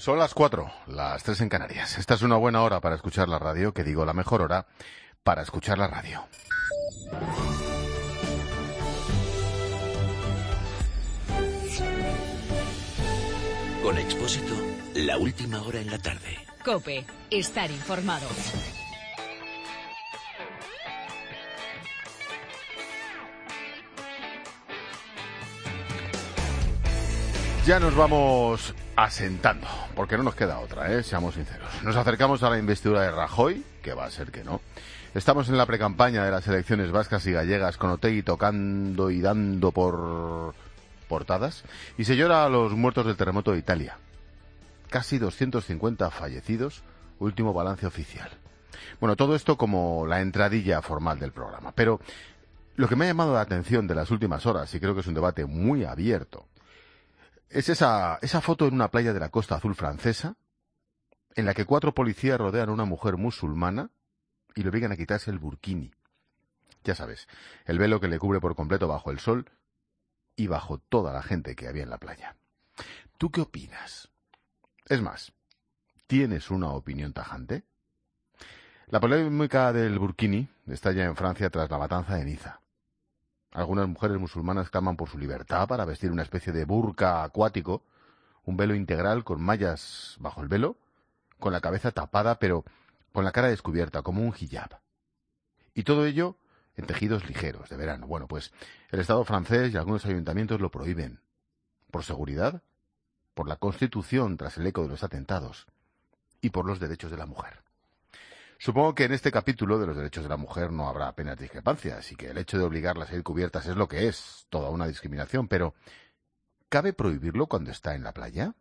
Son las 4, las 3 en Canarias. Esta es una buena hora para escuchar la radio, que digo, la mejor hora para escuchar la radio. Con Expósito, la última hora en la tarde. COPE, estar informado. Ya nos vamos asentando, porque no nos queda otra, seamos sinceros. Nos acercamos a la investidura de Rajoy, que va a ser que no. Estamos en la precampaña de las elecciones vascas y gallegas, con Otegi tocando y dando por portadas, y se llora a los muertos del terremoto de Italia. Casi 250 fallecidos, último balance oficial. Bueno, todo esto como la entradilla formal del programa, pero lo que me ha llamado la atención de las últimas horas, y creo que es un debate muy abierto, es esa foto en una playa de la Costa Azul francesa, en la que 4 policías rodean a una mujer musulmana y le obligan a quitarse el burkini. Ya sabes, el velo que le cubre por completo bajo el sol y bajo toda la gente que había en la playa. ¿Tú qué opinas? Es más, ¿tienes una opinión tajante? La polémica del burkini estalla en Francia tras la matanza de Niza. Algunas mujeres musulmanas claman por su libertad para vestir una especie de burka acuático, un velo integral con mallas bajo el velo, con la cabeza tapada pero con la cara descubierta, como un hijab. Y todo ello en tejidos ligeros, de verano. Bueno, pues el Estado francés y algunos ayuntamientos lo prohíben. ¿Por seguridad? Por la Constitución tras el eco de los atentados y por los derechos de la mujer. Supongo que en este capítulo de los derechos de la mujer no habrá apenas discrepancias y que el hecho de obligarlas a ir cubiertas es lo que es, toda una discriminación, pero ¿cabe prohibirlo cuando está en la playa?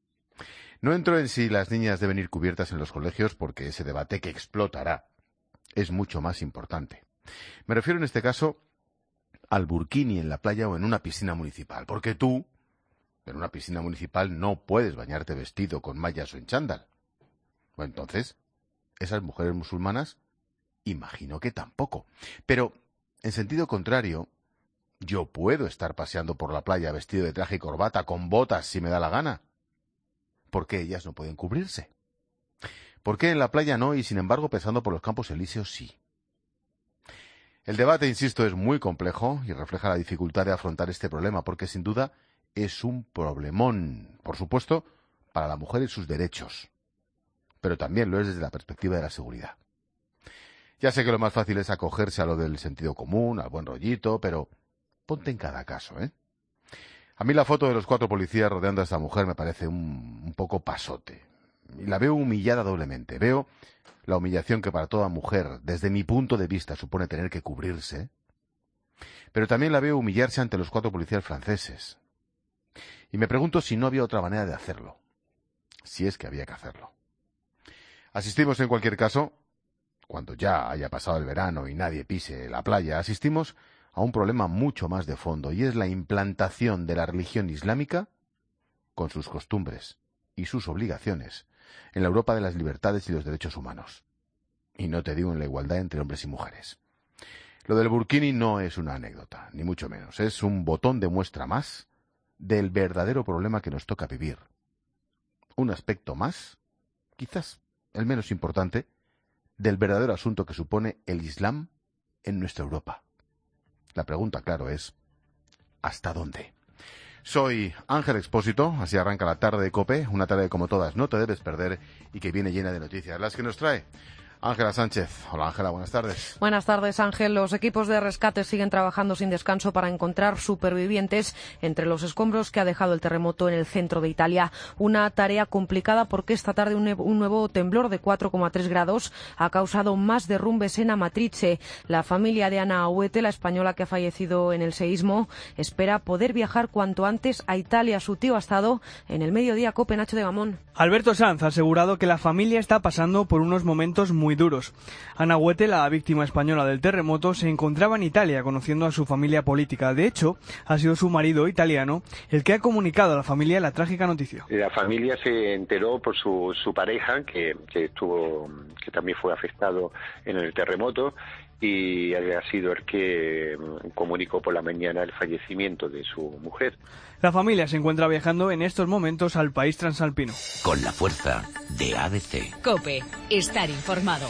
No entro en si las niñas deben ir cubiertas en los colegios porque ese debate que explotará es mucho más importante. Me refiero en este caso al burkini en la playa o en una piscina municipal, porque tú, en una piscina municipal, no puedes bañarte vestido con mallas o en chándal. O entonces, esas mujeres musulmanas, imagino que tampoco. Pero, en sentido contrario, yo puedo estar paseando por la playa vestido de traje y corbata, con botas si me da la gana. ¿Por qué ellas no pueden cubrirse? ¿Por qué en la playa no y, sin embargo, pasando por los Campos Elíseos sí? El debate, insisto, es muy complejo y refleja la dificultad de afrontar este problema, porque sin duda es un problemón, por supuesto, para la mujer y sus derechos, pero también lo es desde la perspectiva de la seguridad. Ya sé que lo más fácil es acogerse a lo del sentido común, al buen rollito, pero ponte en cada caso, A mí la foto de los 4 policías rodeando a esta mujer me parece un poco pasote. Y la veo humillada doblemente. Veo la humillación que para toda mujer, desde mi punto de vista, supone tener que cubrirse. Pero también la veo humillarse ante los 4 policías franceses. Y me pregunto si no había otra manera de hacerlo. Si es que había que hacerlo. Asistimos en cualquier caso, cuando ya haya pasado el verano y nadie pise la playa, asistimos a un problema mucho más de fondo, y es la implantación de la religión islámica, con sus costumbres y sus obligaciones, en la Europa de las libertades y los derechos humanos. Y no te digo en la igualdad entre hombres y mujeres. Lo del burkini no es una anécdota, ni mucho menos. Es un botón de muestra más del verdadero problema que nos toca vivir. Un aspecto más, quizás el menos importante, del verdadero asunto que supone el Islam en nuestra Europa. La pregunta, claro, es ¿hasta dónde? Soy Ángel Expósito, así arranca la tarde de COPE, una tarde como todas no te debes perder y que viene llena de noticias, las que nos trae Ángela Sánchez. Hola Ángela, buenas tardes. Buenas tardes, Ángel. Los equipos de rescate siguen trabajando sin descanso para encontrar supervivientes entre los escombros que ha dejado el terremoto en el centro de Italia. Una tarea complicada porque esta tarde un nuevo temblor de 4,3 grados ha causado más derrumbes en Amatrice. La familia de Ana Agüete, la española que ha fallecido en el seísmo, espera poder viajar cuanto antes a Italia. Su tío ha estado en el mediodía COPE, Nacho de Gamón. Alberto Sanz ha asegurado que la familia está pasando por unos momentos muy duros. Ana Agüete, la víctima española del terremoto, se encontraba en Italia conociendo a su familia política. De hecho, ha sido su marido italiano el que ha comunicado a la familia la trágica noticia. La familia se enteró por su pareja, que también fue afectado en el terremoto, y ha sido el que comunicó por la mañana el fallecimiento de su mujer. La familia se encuentra viajando en estos momentos al país transalpino. Con la fuerza de ABC. COPE. Estar informado.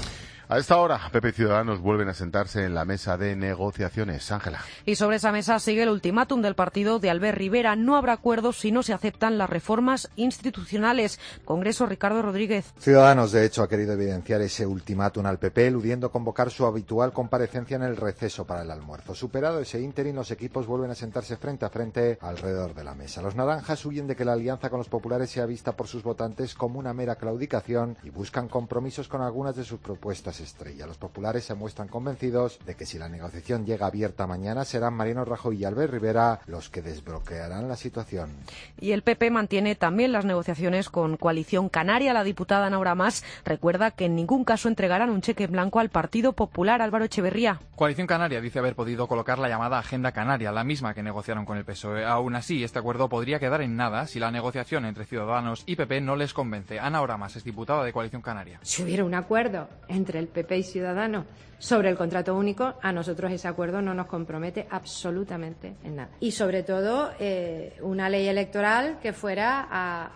A esta hora, PP y Ciudadanos vuelven a sentarse en la mesa de negociaciones. Ángela. Y sobre esa mesa sigue el ultimátum del partido de Albert Rivera. No habrá acuerdos si no se aceptan las reformas institucionales. Congreso, Ricardo Rodríguez. Ciudadanos, de hecho, ha querido evidenciar ese ultimátum al PP, eludiendo convocar su habitual comparecencia en el receso para el almuerzo. Superado ese ínterin, los equipos vuelven a sentarse frente a frente alrededor de la mesa. Los naranjas huyen de que la alianza con los populares sea vista por sus votantes como una mera claudicación y buscan compromisos con algunas de sus propuestas estrella. Los populares se muestran convencidos de que si la negociación llega abierta mañana serán Mariano Rajoy y Albert Rivera los que desbloquearán la situación. Y el PP mantiene también las negociaciones con Coalición Canaria. La diputada Nora Mas recuerda que en ningún caso entregarán un cheque en blanco al Partido Popular. Álvaro Echeverría. Coalición Canaria dice haber podido colocar la llamada Agenda Canaria, la misma que negociaron con el PSOE. Aún así, este acuerdo podría quedar en nada si la negociación entre Ciudadanos y PP no les convence. Ana Oramas es diputada de Coalición Canaria. Si hubiera un acuerdo entre el PP y Ciudadanos sobre el contrato único, a nosotros ese acuerdo no nos compromete absolutamente en nada. Y sobre todo una ley electoral que fuera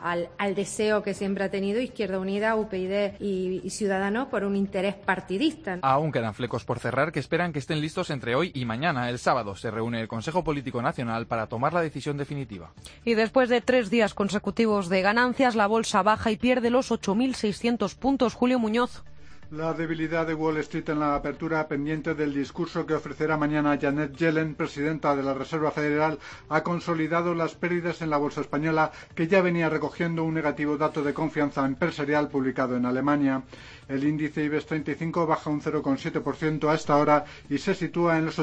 al deseo que siempre ha tenido Izquierda Unida, UPyD y Ciudadanos por un interés partidista. Aún quedan flecos por cerrar que esperan que estén listos entre hoy y mañana. El sábado se reúne el Consejo Político Nacional para tomar la decisión definitiva. Y después de 3 días consecutivos de ganancias, la bolsa baja y pierde los 8.600 puntos. Julio Muñoz. La debilidad de Wall Street en la apertura, pendiente del discurso que ofrecerá mañana Janet Yellen, presidenta de la Reserva Federal, ha consolidado las pérdidas en la bolsa española, que ya venía recogiendo un negativo dato de confianza empresarial publicado en Alemania. El índice IBEX 35 baja un 0,7% a esta hora y se sitúa en los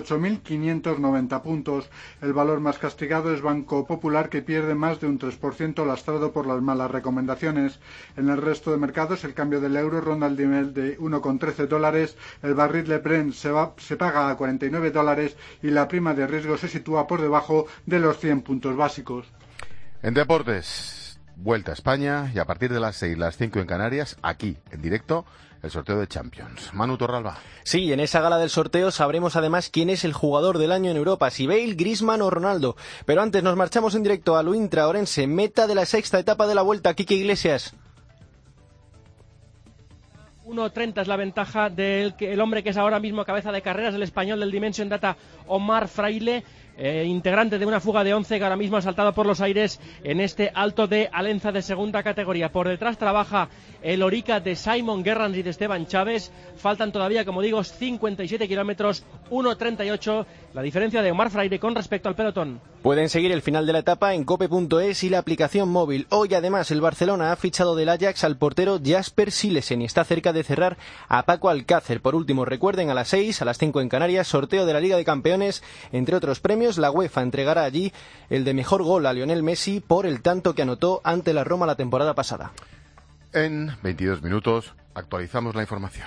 8.590 puntos. El valor más castigado es Banco Popular, que pierde más de un 3% lastrado por las malas recomendaciones. En el resto de mercados, el cambio del euro ronda el nivel de $1,13, el barril de Brent se paga a $49 y la prima de riesgo se sitúa por debajo de los 100 puntos básicos. En deportes, vuelta a España y a partir de las 6, las 5 en Canarias, aquí, en directo, el sorteo de Champions. Manu Torralba. Sí, en esa gala del sorteo sabremos además quién es el jugador del año en Europa, si Bale, Griezmann o Ronaldo. Pero antes nos marchamos en directo a Luintra, Orense, meta de la sexta etapa de la Vuelta. Quique Iglesias. 1.30 es la ventaja del hombre que es ahora mismo cabeza de carreras, el español del Dimension Data, Omar Fraile, integrante de una fuga de 11 que ahora mismo ha saltado por los aires en este Alto de Alenza de segunda categoría. Por detrás trabaja el Orica de Simon Gerrans y de Esteban Chávez. Faltan todavía, como digo, 57 kilómetros, 1.38, la diferencia de Omar Fraile con respecto al pelotón. Pueden seguir el final de la etapa en cope.es y la aplicación móvil. Hoy además el Barcelona ha fichado del Ajax al portero Jasper Silesen y está cerca de cerrar a Paco Alcácer. Por último, recuerden, a las 6, a las 5 en Canarias, sorteo de la Liga de Campeones. Entre otros premios, la UEFA entregará allí el de mejor gol a Lionel Messi por el tanto que anotó ante la Roma la temporada pasada. En 22 minutos actualizamos la información.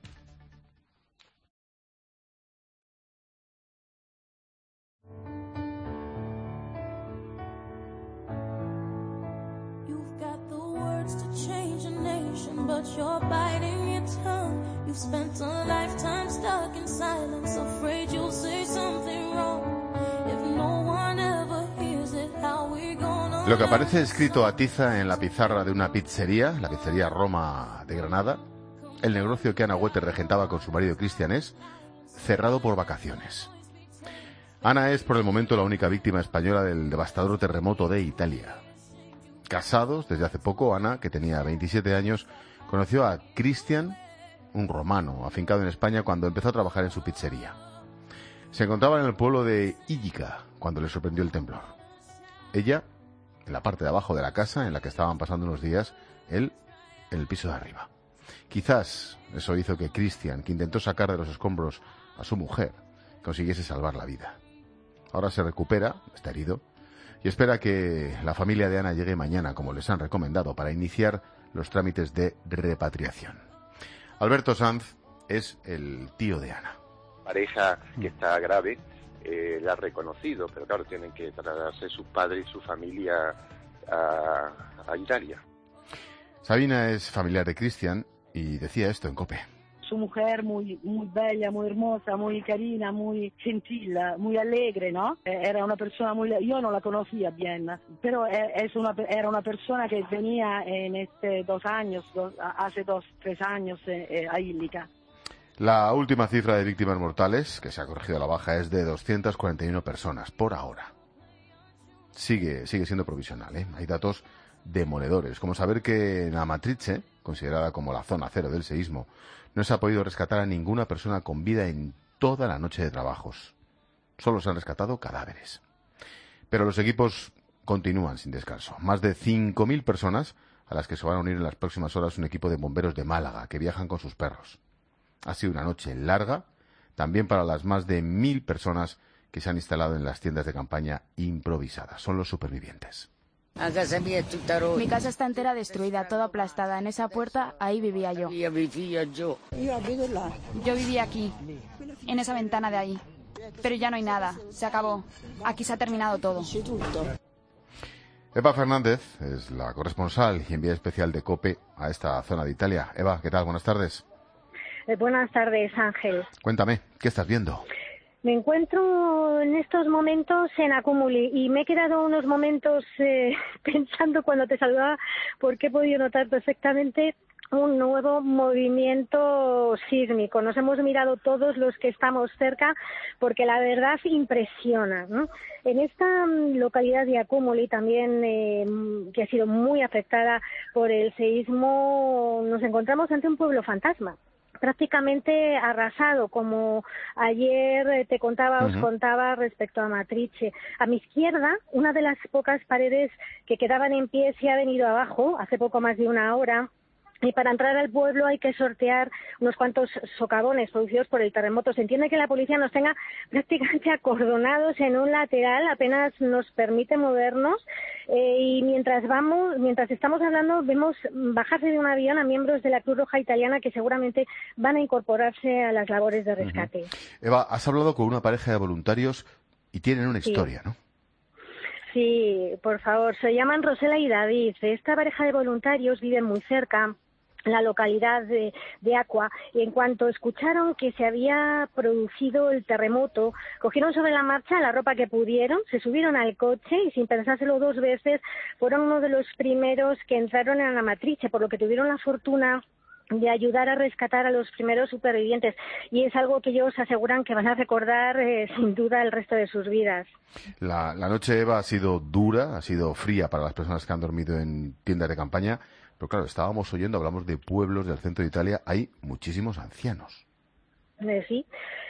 But you're biting your tongue. You've spent a lifetime stuck in silence, afraid you'll say something wrong. If no one ever hears it, how we gonna... Lo que aparece escrito a tiza en la pizarra de una pizzería, la pizzería Roma de Granada, el negocio que Ana Huete regentaba con su marido Cristian, es cerrado por vacaciones. Ana es por el momento la única víctima española del devastador terremoto de Italia. Casados desde hace poco, Ana, que tenía 27 años, conoció a Cristian, un romano afincado en España, cuando empezó a trabajar en su pizzería. Se encontraban en el pueblo de Illica cuando le sorprendió el temblor. Ella, en la parte de abajo de la casa en la que estaban pasando unos días, él en el piso de arriba. Quizás eso hizo que Cristian, que intentó sacar de los escombros a su mujer, consiguiese salvar la vida. Ahora se recupera, está herido, y espera que la familia de Ana llegue mañana, como les han recomendado, para iniciar los trámites de repatriación. Alberto Sanz es el tío de Ana. Pareja que está grave, la ha reconocido, pero claro, tienen que trasladarse sus padres y su familia a Italia. Sabina es familiar de Cristian y decía esto en COPE. su mujer muy bella, muy hermosa, muy carina, muy gentil, muy alegre, ¿no? Era una persona yo no la conocía bien, pero era una persona que venía en hace 2-3 años a Illica. La última cifra de víctimas mortales, que se ha corregido a la baja, es de 241 personas por ahora. Sigue siendo provisional, ¿eh? Hay datos demoledores, como saber que en Amatrice, considerada como la zona cero del seísmo, no se ha podido rescatar a ninguna persona con vida en toda la noche de trabajos. Solo se han rescatado cadáveres. Pero los equipos continúan sin descanso. Más de 5.000 personas a las que se van a unir en las próximas horas un equipo de bomberos de Málaga que viajan con sus perros. Ha sido una noche larga, también para las más de 1.000 personas que se han instalado en las tiendas de campaña improvisadas. Son los supervivientes. Mi casa está entera destruida, toda aplastada. En esa puerta, ahí vivía yo. Yo vivía aquí, en esa ventana de ahí. Pero ya no hay nada, se acabó. Aquí se ha terminado todo. Eva Fernández es la corresponsal y envía especial de COPE a esta zona de Italia. Eva, ¿qué tal? Buenas tardes. Buenas tardes, Ángel. Cuéntame, ¿qué estás viendo? Me encuentro en estos momentos en Accumuli y me he quedado unos momentos pensando cuando te saludaba porque he podido notar perfectamente un nuevo movimiento sísmico. Nos hemos mirado todos los que estamos cerca porque la verdad impresiona, ¿no? En esta localidad de Accumuli también, que ha sido muy afectada por el seísmo, nos encontramos ante un pueblo fantasma. Prácticamente arrasado, como ayer os contaba respecto a Amatrice. A mi izquierda, una de las pocas paredes que quedaban en pie se ha venido abajo hace poco más de una hora. Y para entrar al pueblo hay que sortear unos cuantos socavones producidos por el terremoto. Se entiende que la policía nos tenga prácticamente acordonados en un lateral, apenas nos permite movernos. Y mientras estamos hablando, vemos bajarse de un avión a miembros de la Cruz Roja Italiana que seguramente van a incorporarse a las labores de rescate. Eva, has hablado con una pareja de voluntarios y tienen una historia, ¿no? Sí, por favor. Se llaman Rosela y David. Esta pareja de voluntarios vive muy cerca, la localidad de Aqua, y en cuanto escucharon que se había producido el terremoto, cogieron sobre la marcha la ropa que pudieron, se subieron al coche y sin pensárselo dos veces fueron uno de los primeros que entraron en Amatrice, por lo que tuvieron la fortuna de ayudar a rescatar a los primeros supervivientes, y es algo que ellos aseguran que van a recordar sin duda el resto de sus vidas. La noche, Eva, ha sido dura, ha sido fría para las personas que han dormido en tiendas de campaña, pero claro, hablamos de pueblos del centro de Italia, hay muchísimos ancianos. Sí,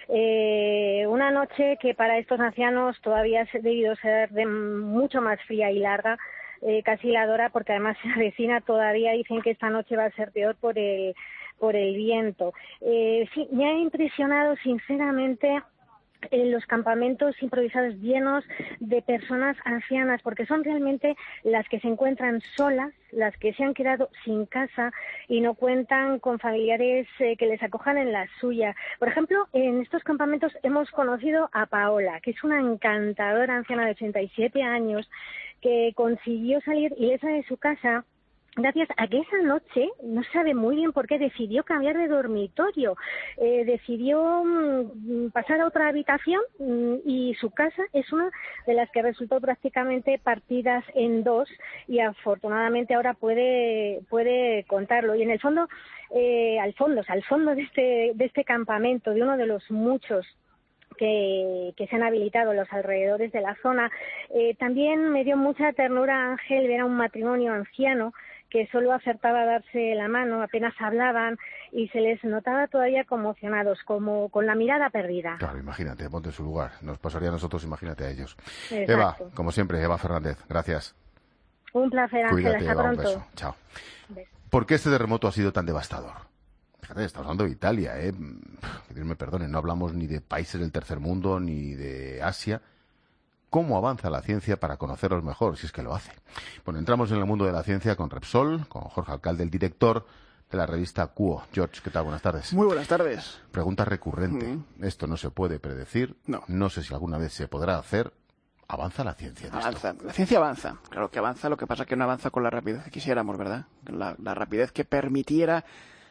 una noche que para estos ancianos todavía ha debido ser de mucho más fría y larga, casi heladora, porque además se avecina, todavía dicen que esta noche va a ser peor por el viento. Sí, me ha impresionado sinceramente los campamentos improvisados llenos de personas ancianas, porque son realmente las que se encuentran solas, las que se han quedado sin casa y no cuentan con familiares que les acojan en la suya. Por ejemplo, en estos campamentos hemos conocido a Paola, que es una encantadora anciana de 87 años que consiguió salir ilesa de su casa gracias a que esa noche, no sabe muy bien por qué, decidió cambiar de dormitorio, decidió pasar a otra habitación y su casa es una de las que resultó prácticamente partidas en dos y afortunadamente ahora puede contarlo. Y en el fondo, al fondo de este campamento, de uno de los muchos que se han habilitado en los alrededores de la zona, también me dio mucha ternura, Ángel, ver a un matrimonio anciano que solo acertaba a darse la mano, apenas hablaban y se les notaba todavía conmocionados, como con la mirada perdida. Claro, imagínate, ponte en su lugar. Nos pasaría a nosotros, imagínate a ellos. Exacto. Eva, como siempre, Eva Fernández, gracias. Un placer, Ángel. Cuídate, hasta Eva, pronto. un beso. Chao. ¿Por qué este terremoto ha sido tan devastador? Fíjate, estamos hablando de Italia, que Dios me perdone, no hablamos ni de países del tercer mundo, ni de Asia. ¿Cómo avanza la ciencia para conocerlos mejor, si es que lo hace? Bueno, entramos en el mundo de la ciencia con Repsol, con Jorge Alcalde, el director de la revista Quo. George, ¿qué tal? Buenas tardes. Muy buenas tardes. Pregunta recurrente. Esto no se puede predecir. No sé si alguna vez se podrá hacer. ¿Avanza la ciencia? Avanza. La ciencia avanza. Claro que avanza, lo que pasa es que no avanza con la rapidez que quisiéramos, ¿verdad? La rapidez que permitiera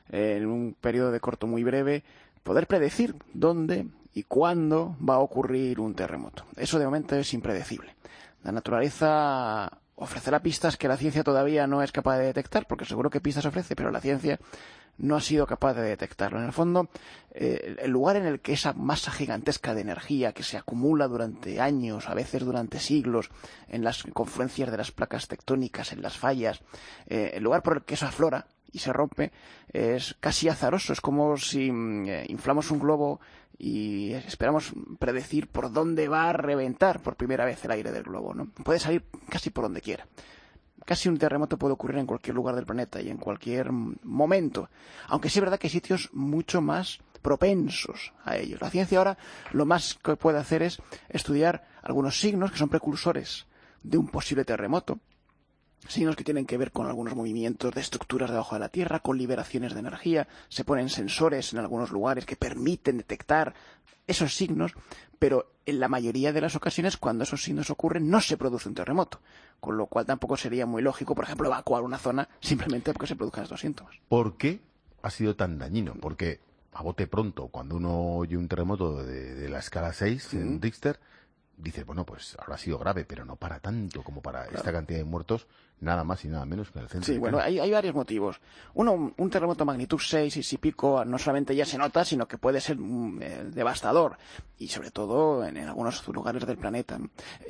en un periodo de corto muy breve, poder predecir dónde y cuándo va a ocurrir un terremoto. Eso de momento es impredecible. La naturaleza ofrecerá pistas que la ciencia todavía no es capaz de detectar, porque seguro que pistas ofrece, pero la ciencia no ha sido capaz de detectarlo. En el fondo, el lugar en el que esa masa gigantesca de energía que se acumula durante años, a veces durante siglos, en las confluencias de las placas tectónicas, en las fallas, el lugar por el que eso aflora y se rompe, es casi azaroso. Es como si inflamos un globo y esperamos predecir por dónde va a reventar por primera vez el aire del globo, ¿no? Puede salir casi por donde quiera. Casi un terremoto puede ocurrir en cualquier lugar del planeta y en cualquier momento. Aunque sí es verdad que hay sitios mucho más propensos a ello. La ciencia ahora lo más que puede hacer es estudiar algunos signos que son precursores de un posible terremoto. Signos que tienen que ver con algunos movimientos de estructuras debajo de la Tierra, con liberaciones de energía. Se ponen sensores en algunos lugares que permiten detectar esos signos, pero en la mayoría de las ocasiones, cuando esos signos ocurren, no se produce un terremoto. Con lo cual tampoco sería muy lógico, por ejemplo, evacuar una zona simplemente porque se produzcan estos síntomas. ¿Por qué ha sido tan dañino? Porque, a bote pronto, cuando uno oye un terremoto de la escala 6 en Richter, dice, bueno, pues habrá sido grave, pero no para tanto como para esta cantidad de muertos, nada más y nada menos que en el centro. Sí, bueno, hay varios motivos. Uno, un terremoto magnitud 6 y si pico no solamente ya se nota, sino que puede ser devastador, y sobre todo en algunos lugares del planeta.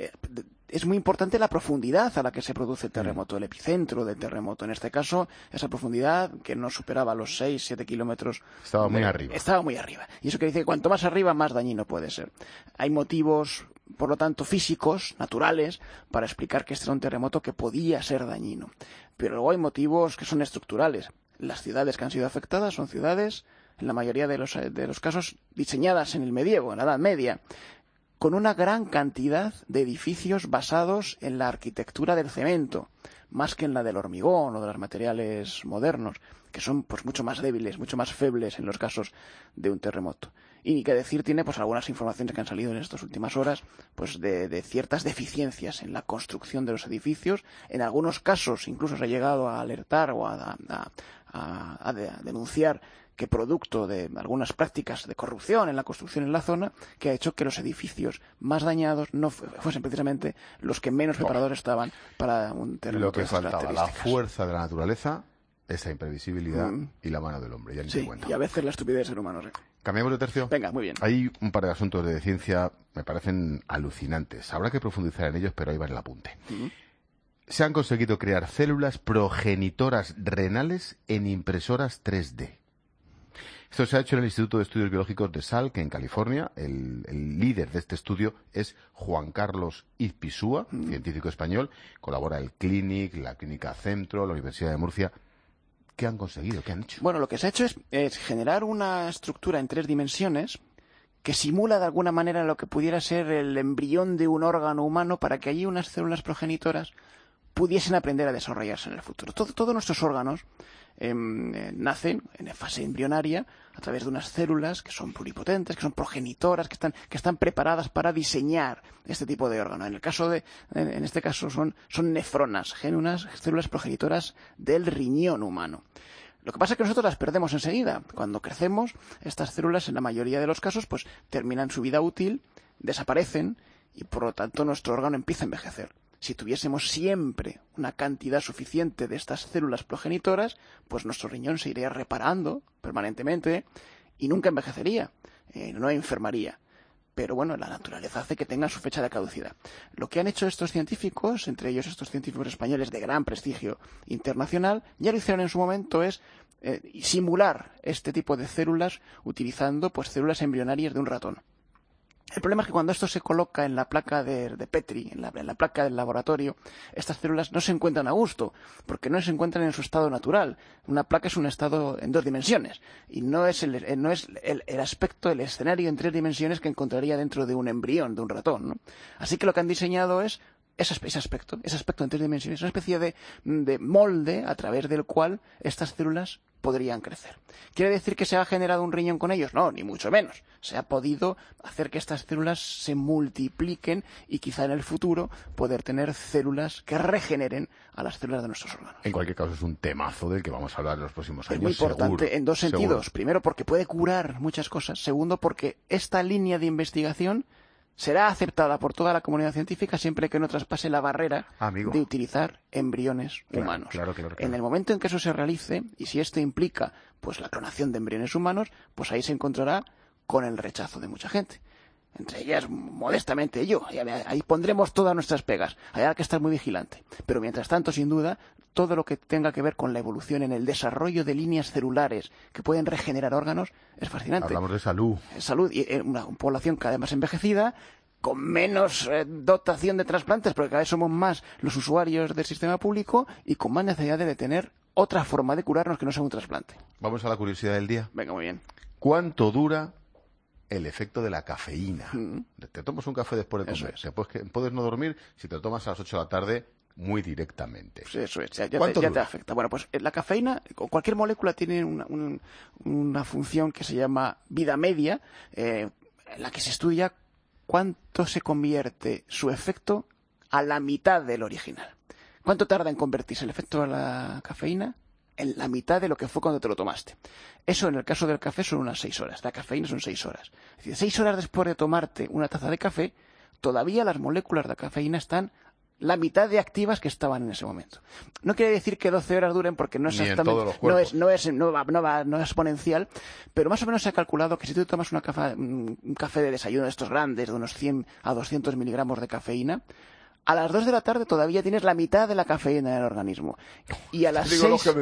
Es muy importante la profundidad a la que se produce el terremoto, el epicentro del terremoto. En este caso, esa profundidad que no superaba los 6-7 kilómetros. Estaba muy arriba. Estaba muy arriba. Y eso quiere decir que cuanto más arriba, más dañino puede ser. Hay motivos, por lo tanto, físicos, naturales, para explicar que este era un terremoto que podía ser dañino. Pero luego hay motivos que son estructurales. Las ciudades que han sido afectadas son ciudades, en la mayoría de los casos, diseñadas en el medievo, en la Edad Media, con una gran cantidad de edificios basados en la arquitectura del cemento, más que en la del hormigón o de los materiales modernos, que son pues mucho más débiles, mucho más febles en los casos de un terremoto. Y ni que decir tiene pues algunas informaciones que han salido en estas últimas horas pues de ciertas deficiencias en la construcción de los edificios. En algunos casos incluso se ha llegado a alertar o a denunciar que producto de algunas prácticas de corrupción en la construcción en la zona, que ha hecho que los edificios más dañados no fuesen precisamente los que menos preparados estaban para un terremoto. Lo que faltaba, la fuerza de la naturaleza, esa imprevisibilidad y la mano del hombre, ya ni te cuento. Y a veces la estupidez del ser humano. ¿Cambiamos de tercio? Venga, muy bien. Hay un par de asuntos de ciencia, me parecen alucinantes. Habrá que profundizar en ellos, pero ahí va el apunte. Se han conseguido crear células progenitoras renales en impresoras 3D. Esto se ha hecho en el Instituto de Estudios Biológicos de Salk, en California. El líder de este estudio es Juan Carlos Izpisúa, científico español. Colabora el CLINIC, la Clínica Centro, la Universidad de Murcia. ¿Qué han conseguido? ¿Qué han hecho? Bueno, lo que se ha hecho es generar una estructura en 3 dimensiones que simula de alguna manera lo que pudiera ser el embrión de un órgano humano para que allí unas células progenitoras pudiesen aprender a desarrollarse en el futuro. Todos nuestros órganos nacen en fase embrionaria a través de unas células que son pluripotentes, que son progenitoras, que están preparadas para diseñar este tipo de órgano. En este caso son nefronas, unas células progenitoras del riñón humano. Lo que pasa es que nosotros las perdemos enseguida. Cuando crecemos, estas células en la mayoría de los casos pues terminan su vida útil, desaparecen y por lo tanto nuestro órgano empieza a envejecer. Si tuviésemos siempre una cantidad suficiente de estas células progenitoras, pues nuestro riñón se iría reparando permanentemente y nunca envejecería, no enfermaría. Pero bueno, la naturaleza hace que tenga su fecha de caducidad. Lo que han hecho estos científicos, entre ellos estos científicos españoles de gran prestigio internacional, ya lo hicieron en su momento, es simular este tipo de células utilizando pues células embrionarias de un ratón. El problema es que cuando esto se coloca en la placa de Petri, en la placa del laboratorio, estas células no se encuentran a gusto, porque no se encuentran en su estado natural. Una placa es un estado en 2 dimensiones, y no es el aspecto, el escenario en 3 dimensiones que encontraría dentro de un embrión, de un ratón, ¿no? Así que lo que han diseñado es ese aspecto en 3 dimensiones, una especie de molde a través del cual estas células podrían crecer. ¿Quiere decir que se ha generado un riñón con ellos? No, ni mucho menos. Se ha podido hacer que estas células se multipliquen y quizá en el futuro poder tener células que regeneren a las células de nuestros órganos. En cualquier caso, es un temazo del que vamos a hablar en los próximos años. Es muy importante seguro, en dos sentidos. seguro. Primero, porque puede curar muchas cosas. Segundo, porque esta línea de investigación será aceptada por toda la comunidad científica siempre que no traspase la barrera de utilizar embriones humanos. Claro. En el momento en que eso se realice, y si esto implica pues la clonación de embriones humanos, pues ahí se encontrará con el rechazo de mucha gente. Entre ellas, modestamente, yo. Ahí pondremos todas nuestras pegas. Hay que estar muy vigilante. Pero mientras tanto, sin duda, todo lo que tenga que ver con la evolución en el desarrollo de líneas celulares que pueden regenerar órganos es fascinante. Hablamos de salud. Salud y una población cada vez más envejecida, con menos dotación de trasplantes, porque cada vez somos más los usuarios del sistema público y con más necesidad de tener otra forma de curarnos que no sea un trasplante. Vamos a la curiosidad del día. Venga, muy bien. ¿Cuánto dura el efecto de la cafeína? Te tomas un café después de comer. Puedes no dormir si te lo tomas a las 8 de la tarde muy directamente. Pues eso es, ya te afecta. Bueno, pues la cafeína, cualquier molécula tiene una función que se llama vida media, en la que se estudia cuánto se convierte su efecto a la mitad del original. ¿Cuánto tarda en convertirse el efecto de la cafeína? En la mitad de lo que fue cuando te lo tomaste. Eso en el caso del café son unas 6 horas. La cafeína son 6 horas. Es decir, 6 horas después de tomarte una taza de café, todavía las moléculas de la cafeína están la mitad de activas que estaban en ese momento. No quiere decir que 12 horas duren porque no es exactamente, no es exponencial, pero más o menos se ha calculado que si tú tomas un café de desayuno de estos grandes, de unos 100 a 200 miligramos de cafeína, a las 2 de la tarde todavía tienes la mitad de la cafeína en el organismo. Y a las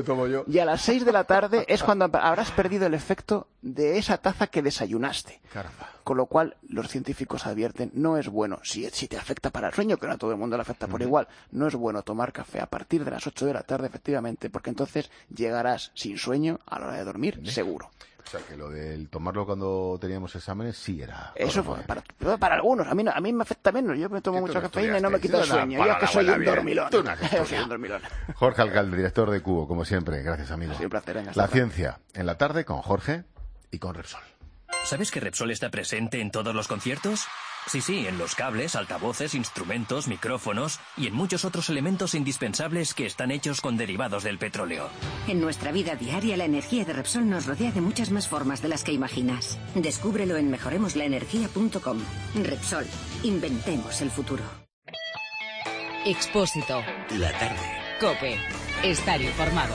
6 de la tarde es cuando habrás perdido el efecto de esa taza que desayunaste. Caramba. Con lo cual, los científicos advierten, no es bueno, si te afecta para el sueño, que no a todo el mundo le afecta por igual, no es bueno tomar café a partir de las 8 de la tarde, efectivamente, porque entonces llegarás sin sueño a la hora de dormir, seguro. O sea, que lo del tomarlo cuando teníamos exámenes sí era... Eso fue para algunos. A mí me afecta menos. Yo me tomo mucha cafeína y no me quita el sueño. Yo que soy un dormilón. Soy un dormilón. Jorge Alcalde, director de Cubo, como siempre. Gracias, amigo. Ha sido un placer. La ciencia en la tarde con Jorge y con Repsol. ¿Sabes que Repsol está presente en todos los conciertos? Sí, en los cables, altavoces, instrumentos, micrófonos y en muchos otros elementos indispensables que están hechos con derivados del petróleo. En nuestra vida diaria, la energía de Repsol nos rodea de muchas más formas de las que imaginas. Descúbrelo en mejoremoslaenergia.com. Repsol. Inventemos el futuro. Expósito. La tarde. COPE. Estar informado.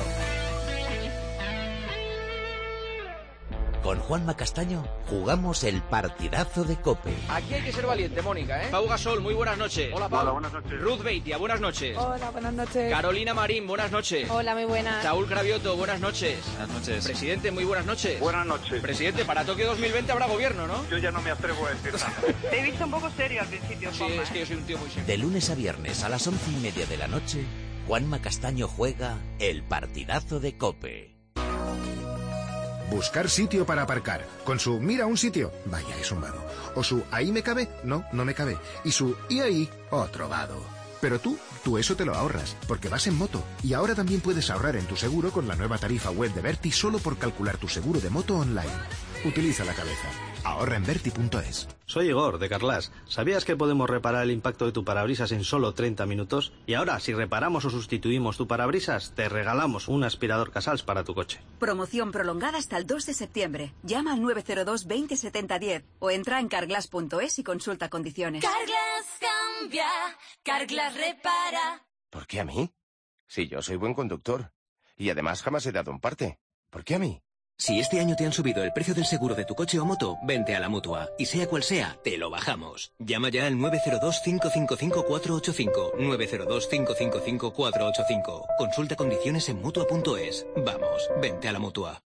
Con Juanma Castaño jugamos el partidazo de COPE. Aquí hay que ser valiente, Mónica, ¿eh? Pau Gasol, muy buenas noches. Hola, Pau. Hola, buenas noches. Ruth Beitia, buenas noches. Hola, buenas noches. Carolina Marín, buenas noches. Hola, muy buenas. Saúl Cravioto, buenas noches. Buenas noches. Presidente, muy buenas noches. Buenas noches. Presidente, para Tokio 2020 habrá gobierno, ¿no? Yo ya no me atrevo a decir nada. Te he visto un poco serio al principio, Sí, Juanma, es que yo soy un tío muy serio. De lunes a viernes a las 11:30 de la noche, Juanma Castaño juega el partidazo de COPE. Buscar sitio para aparcar. Con su mira un sitio, vaya, es un vado. O su ahí me cabe, no me cabe. Y su y ahí, otro vado. Pero tú eso te lo ahorras, porque vas en moto. Y ahora también puedes ahorrar en tu seguro con la nueva tarifa web de Verti solo por calcular tu seguro de moto online. Utiliza la cabeza. Ahorra en Verti.es. Soy Igor, de Carlas. ¿Sabías que podemos reparar el impacto de tu parabrisas en solo 30 minutos? Y ahora, si reparamos o sustituimos tu parabrisas, te regalamos un aspirador Casals para tu coche. Promoción prolongada hasta el 2 de septiembre. Llama al 902 20 70 10 o entra en carglass.es y consulta condiciones. Carglass cambia, Carglass repara. ¿Por qué a mí? Si yo soy buen conductor. Y además jamás he dado un parte. ¿Por qué a mí? Si este año te han subido el precio del seguro de tu coche o moto, vente a la Mutua. Y sea cual sea, te lo bajamos. Llama ya al 902-555-485. 902-555-485. Consulta condiciones en Mutua.es. Vamos, vente a la Mutua.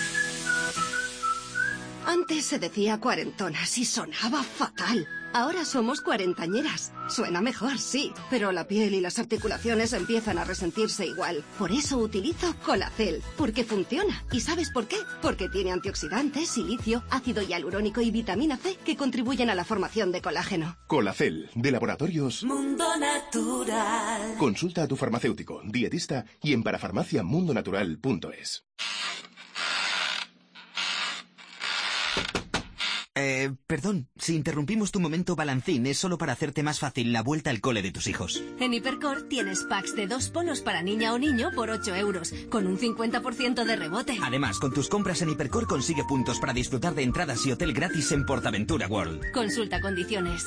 Antes se decía cuarentonas y sonaba fatal. Ahora somos cuarentañeras. Suena mejor, sí, pero la piel y las articulaciones empiezan a resentirse igual. Por eso utilizo Colacel, porque funciona. ¿Y sabes por qué? Porque tiene antioxidantes, silicio, ácido hialurónico y vitamina C que contribuyen a la formación de colágeno. Colacel, de Laboratorios Mundo Natural. Consulta a tu farmacéutico, dietista y en parafarmaciamundonatural.es. Perdón, si interrumpimos tu momento balancín, es solo para hacerte más fácil la vuelta al cole de tus hijos. En Hipercor tienes packs de 2 polos para niña o niño por 8 euros, con un 50% de rebote. Además, con tus compras en Hipercor consigue puntos para disfrutar de entradas y hotel gratis en Portaventura World. Consulta condiciones.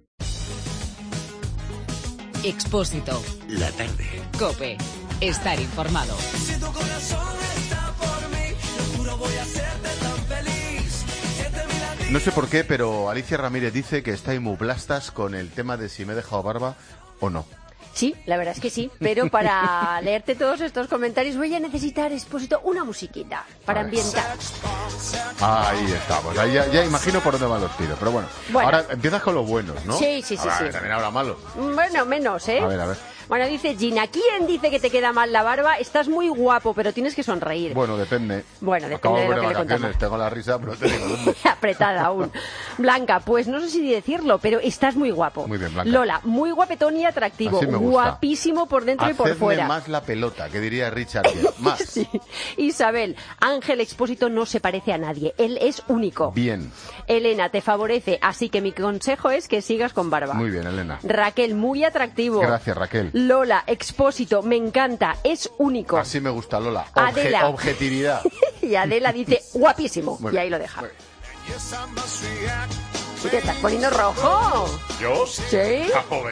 Expósito. La tarde. COPE. Estar informado. Si tu corazón está por mí, lo juro voy a hacerte tan feliz. No sé por qué, pero Alicia Ramírez dice que está inmuplastas con el tema de si me he dejado barba o no. Sí, la verdad es que sí, pero para leerte todos estos comentarios voy a necesitar, Expósito, una musiquita para ambientar. Ahí estamos, ahí ya imagino por dónde van los tiros, pero bueno. Ahora empiezas con los buenos, ¿no? Sí. También habrá malos. Bueno, menos, ¿eh? A ver. Bueno, dice Gina, ¿quién dice que te queda mal la barba? Estás muy guapo, pero tienes que sonreír. Bueno, depende. Bueno, depende Acabo de lo que le vacaciones, contamos. tengo la risa, pero te digo dónde. Apretada aún. Blanca, pues no sé si decirlo, pero estás muy guapo. Muy bien, Blanca. Lola, muy guapetón y atractivo. Así me gusta. Guapísimo por dentro y por Hacedme fuera. más la pelota, que diría Richard Gere. Más. Sí. Isabel, Ángel Expósito no se parece a nadie. Él es único. Bien. Elena, te favorece, así que mi consejo es que sigas con barba. Muy bien, Elena. Raquel, muy atractivo. Gracias, Raquel. Lola, Expósito, me encanta, es único. Así me gusta, Lola. Adela. Objetividad. Y Adela dice, guapísimo. Muy y bien. ahí lo deja. ¿Y te estás poniendo rojo? ¿Yo? Sí.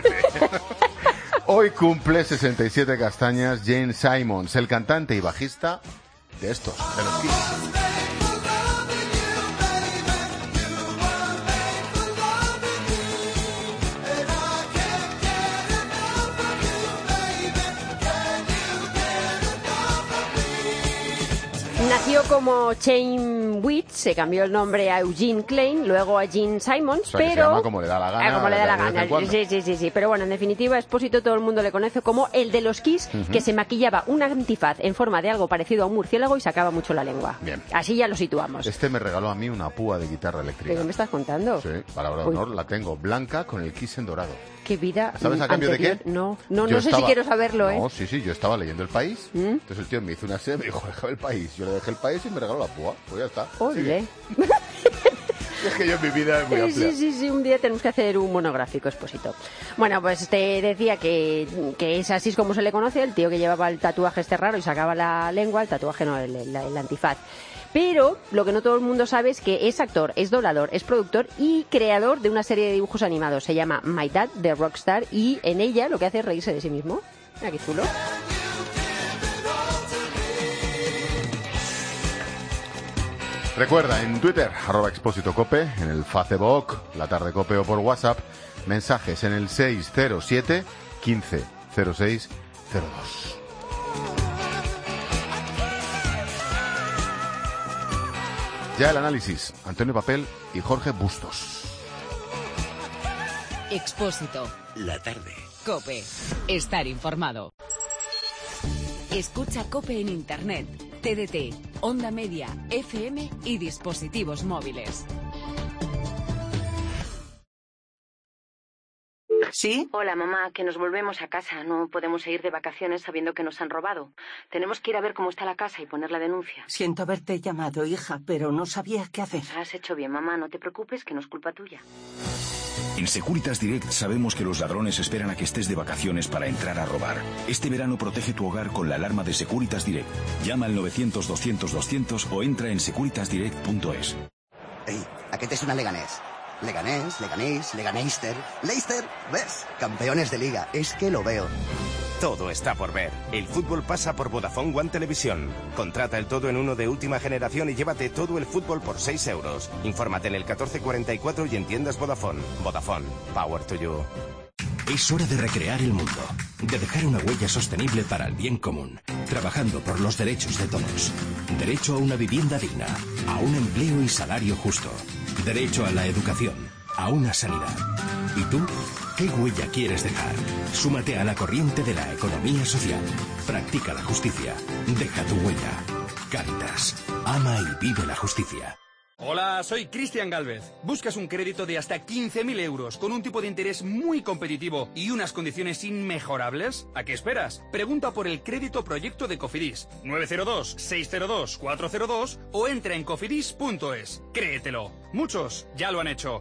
Hoy cumple 67 castañas Jane Simons, el cantante y bajista de estos, de los Kiss. Nació como Shane Witt, se cambió el nombre a Eugene Klein, luego a Gene Simons, O sea, que pero... se llama como le da la gana. Como le da la de vez en gana, cuando. sí. Pero bueno, en definitiva, Expósito todo el mundo le conoce como el de los Kiss, que se maquillaba un antifaz en forma de algo parecido a un murciélago y sacaba mucho la lengua. Bien. Así ya lo situamos. Este me regaló a mí una púa de guitarra eléctrica. ¿De qué me estás contando? Sí, palabra de honor, la tengo blanca con el Kiss en dorado. ¿Qué vida ¿Sabes a cambio anterior? de qué? No Yo sé si estaba- quiero saberlo, ¿eh? No, sí, yo estaba leyendo El País. Entonces el tío me hizo una serie, me dijo, déjame El País. Yo le dejé El País y me regaló la púa. Pues ya está. Oye. Es que yo en mi vida es muy amplia. Sí, un día tenemos que hacer un monográfico, Expósito. Bueno, pues te decía que es así es como se le conoce, el tío que llevaba el tatuaje este raro y sacaba la lengua, el tatuaje no, el antifaz. Pero lo que no todo el mundo sabe es que es actor, es doblador, es productor y creador de una serie de dibujos animados. Se llama My Dad, The Rockstar, y en ella lo que hace es reírse de sí mismo. Mira qué chulo. Recuerda, en Twitter, @expósitocope, en el Facebook, La Tarde Cope o por WhatsApp, mensajes en el 607 15 06 02. Ya el análisis, Antonio Papel y Jorge Bustos. Expósito. La tarde. COPE. Estar informado. Escucha COPE en Internet, TDT, Onda Media, FM y dispositivos móviles. ¿Sí? Hola, mamá, que nos volvemos a casa. No podemos ir de vacaciones sabiendo que nos han robado. Tenemos que ir a ver cómo está la casa y poner la denuncia. Siento haberte llamado, hija, pero no sabía qué hacer. Has hecho bien, mamá. No te preocupes, que no es culpa tuya. En Securitas Direct sabemos que los ladrones esperan a que estés de vacaciones para entrar a robar. Este verano protege tu hogar con la alarma de Securitas Direct. Llama al 900-200-200 o entra en securitasdirect.es. Ei, aquest és una Leganés. Leganés, Leganés, Leganeister, Leicester, ¿ves? Campeones de liga, es que lo veo. Todo está por ver. El fútbol pasa por Vodafone One Televisión. Contrata el todo en uno de última generación y llévate todo el fútbol por 6 euros. Infórmate en el 1444 y en tiendas Vodafone. Vodafone. Power to you. Es hora de recrear el mundo, de dejar una huella sostenible para el bien común, trabajando por los derechos de todos. Derecho a una vivienda digna, a un empleo y salario justo. Derecho a la educación, a una sanidad. ¿Y tú? ¿Qué huella quieres dejar? Súmate a la corriente de la economía social. Practica la justicia. Deja tu huella. Cáritas. Ama y vive la justicia. Hola, soy Cristian Gálvez. ¿Buscas un crédito de hasta 15.000 euros con un tipo de interés muy competitivo y unas condiciones inmejorables? ¿A qué esperas? Pregunta por el crédito proyecto de Cofidis 902-602-402 o entra en cofidis.es. Créetelo. Muchos ya lo han hecho.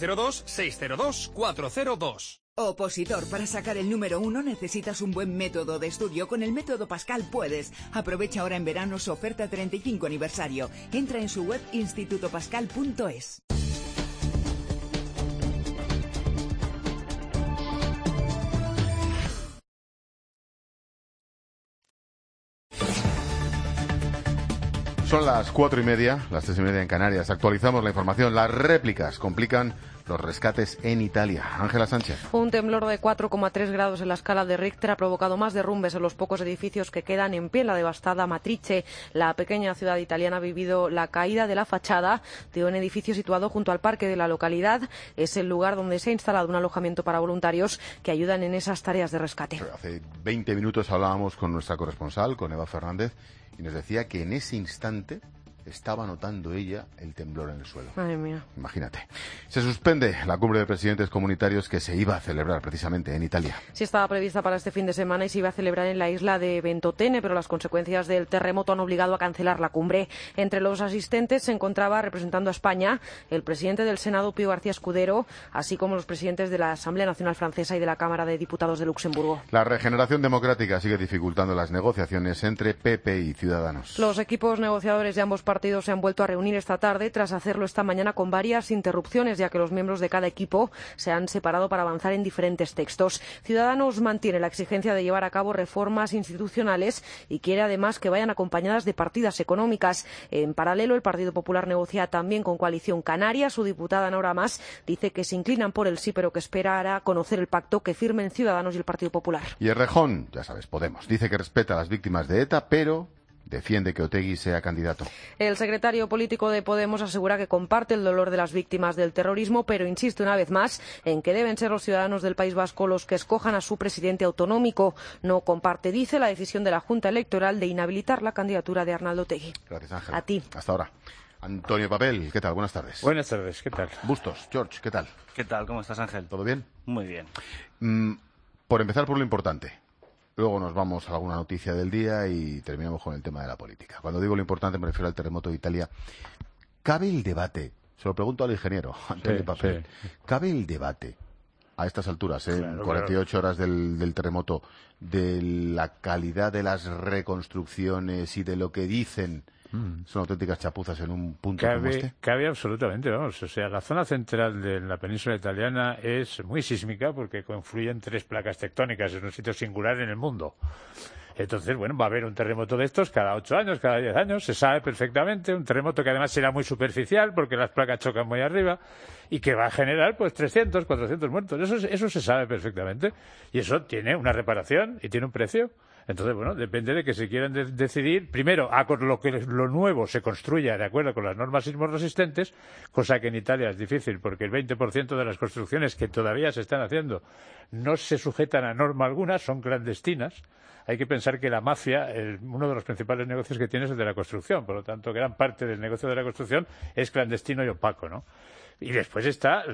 902-602-402. Opositor, para sacar el número 1 necesitas un buen método de estudio. Con el método Pascal puedes. Aprovecha ahora en verano su oferta 35 aniversario. Entra en su web institutopascal.es. Son las 4:30, las 3:30 en Canarias. Actualizamos la información. Las réplicas complican los rescates en Italia. Ángela Sánchez. Un temblor de 4,3 grados en la escala de Richter ha provocado más derrumbes en los pocos edificios que quedan en pie en la devastada Matrice. La pequeña ciudad italiana ha vivido la caída de la fachada de un edificio situado junto al parque de la localidad. Es el lugar donde se ha instalado un alojamiento para voluntarios que ayudan en esas tareas de rescate. Hace 20 minutos hablábamos con nuestra corresponsal, con Eva Fernández, y nos decía que en ese instante estaba notando ella el temblor en el suelo. Madre mía. Imagínate. Se suspende la cumbre de presidentes comunitarios que se iba a celebrar precisamente en Italia. Sí, estaba prevista para este fin de semana y se iba a celebrar en la isla de Ventotene, pero las consecuencias del terremoto han obligado a cancelar la cumbre. Entre los asistentes se encontraba, representando a España, el presidente del Senado, Pío García Escudero, así como los presidentes de la Asamblea Nacional Francesa y de la Cámara de Diputados de Luxemburgo. La regeneración democrática sigue dificultando las negociaciones entre PP y Ciudadanos. Los equipos negociadores de ambos partidos se han vuelto a reunir esta tarde tras hacerlo esta mañana con varias interrupciones, ya que los miembros de cada equipo se han separado para avanzar en diferentes textos. Ciudadanos mantiene la exigencia de llevar a cabo reformas institucionales y quiere además que vayan acompañadas de partidas económicas. En paralelo, el Partido Popular negocia también con Coalición Canaria. Su diputada Nora Mas dice que se inclinan por el sí, pero que esperará conocer el pacto que firmen Ciudadanos y el Partido Popular. Y Errejón, ya sabes, Podemos, dice que respeta a las víctimas de ETA, pero defiende que Otegi sea candidato. El secretario político de Podemos asegura que comparte el dolor de las víctimas del terrorismo, pero insiste una vez más en que deben ser los ciudadanos del País Vasco los que escojan a su presidente autonómico. No comparte, dice, la decisión de la Junta Electoral de inhabilitar la candidatura de Arnaldo Otegi. Gracias, Ángel. A ti. Hasta ahora. Antonio Papel, ¿qué tal? Buenas tardes. Buenas tardes, ¿qué tal? Bustos, George, ¿qué tal? ¿Qué tal? ¿Cómo estás, Ángel? ¿Todo bien? Muy bien. Por empezar por lo importante. Luego nos vamos a alguna noticia del día y terminamos con el tema de la política. Cuando digo lo importante me refiero al terremoto de Italia. ¿Cabe el debate? Se lo pregunto al ingeniero, Antonio Papel. Sí. ¿Cabe el debate a estas alturas, en 48 horas del terremoto, de la calidad de las reconstrucciones y de lo que dicen son auténticas chapuzas en un punto como este? Cabe absolutamente, vamos. O sea, la zona central de la península italiana es muy sísmica porque confluyen 3 placas tectónicas en un sitio singular en el mundo. Entonces, bueno, va a haber un terremoto de estos cada 8 años, cada 10 años, se sabe perfectamente, un terremoto que además será muy superficial porque las placas chocan muy arriba y que va a generar pues 300, 400 muertos. Eso se sabe perfectamente y eso tiene una reparación y tiene un precio. Entonces, bueno, depende de que se quieran decidir, primero, a lo nuevo se construya de acuerdo con las normas sismos resistentes, cosa que en Italia es difícil porque el 20% de las construcciones que todavía se están haciendo no se sujetan a norma alguna, son clandestinas. Hay que pensar que la mafia, uno de los principales negocios que tiene es el de la construcción, por lo tanto, gran parte del negocio de la construcción es clandestino y opaco, ¿no? Y después está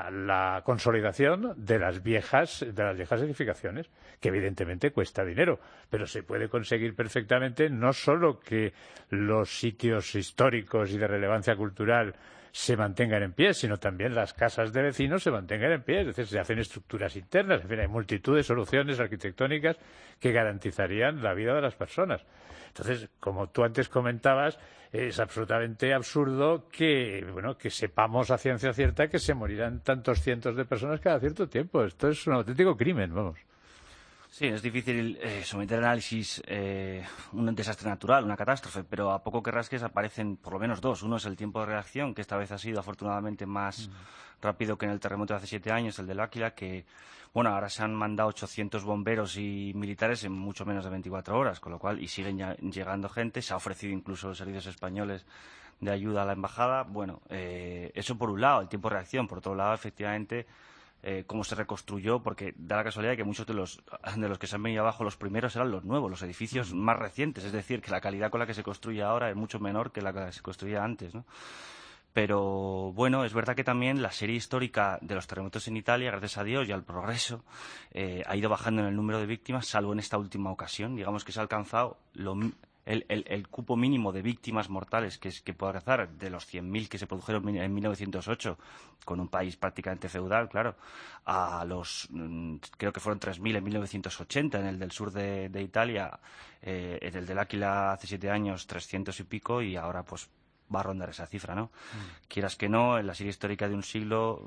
la consolidación de las viejas edificaciones, que evidentemente cuesta dinero, pero se puede conseguir perfectamente no solo que los sitios históricos y de relevancia cultural se mantengan en pie, sino también las casas de vecinos se mantengan en pie, es decir, se hacen estructuras internas, en fin, hay multitud de soluciones arquitectónicas que garantizarían la vida de las personas. Entonces, como tú antes comentabas, es absolutamente absurdo que sepamos a ciencia cierta que se morirán tantos cientos de personas cada cierto tiempo. Esto es un auténtico crimen, vamos. Sí, es difícil someter al análisis un desastre natural, una catástrofe, pero a poco que rasques aparecen por lo menos 2. Uno es el tiempo de reacción, que esta vez ha sido afortunadamente más rápido que en el terremoto de hace 7 años, el del Áquila, que bueno, ahora se han mandado 800 bomberos y militares en mucho menos de 24 horas, con lo cual, y siguen llegando gente, se ha ofrecido incluso los servicios españoles de ayuda a la embajada. Bueno, eso por un lado, el tiempo de reacción. Por otro lado, efectivamente, cómo se reconstruyó, porque da la casualidad de que muchos de los que se han venido abajo, los primeros eran los nuevos, los edificios más recientes, es decir, que la calidad con la que se construye ahora es mucho menor que la que se construía antes, ¿no? Pero bueno, es verdad que también la serie histórica de los terremotos en Italia, gracias a Dios y al progreso, ha ido bajando en el número de víctimas, salvo en esta última ocasión. Digamos que se ha alcanzado el cupo mínimo de víctimas mortales que puede alcanzar de los 100.000 que se produjeron en 1908, con un país prácticamente feudal, claro, a los, creo que fueron 3.000 en 1980 en el del sur de Italia, en el del Áquila hace 7 años 300 y pico, y ahora pues va a rondar esa cifra, ¿no? Quieras que no, en la serie histórica de un siglo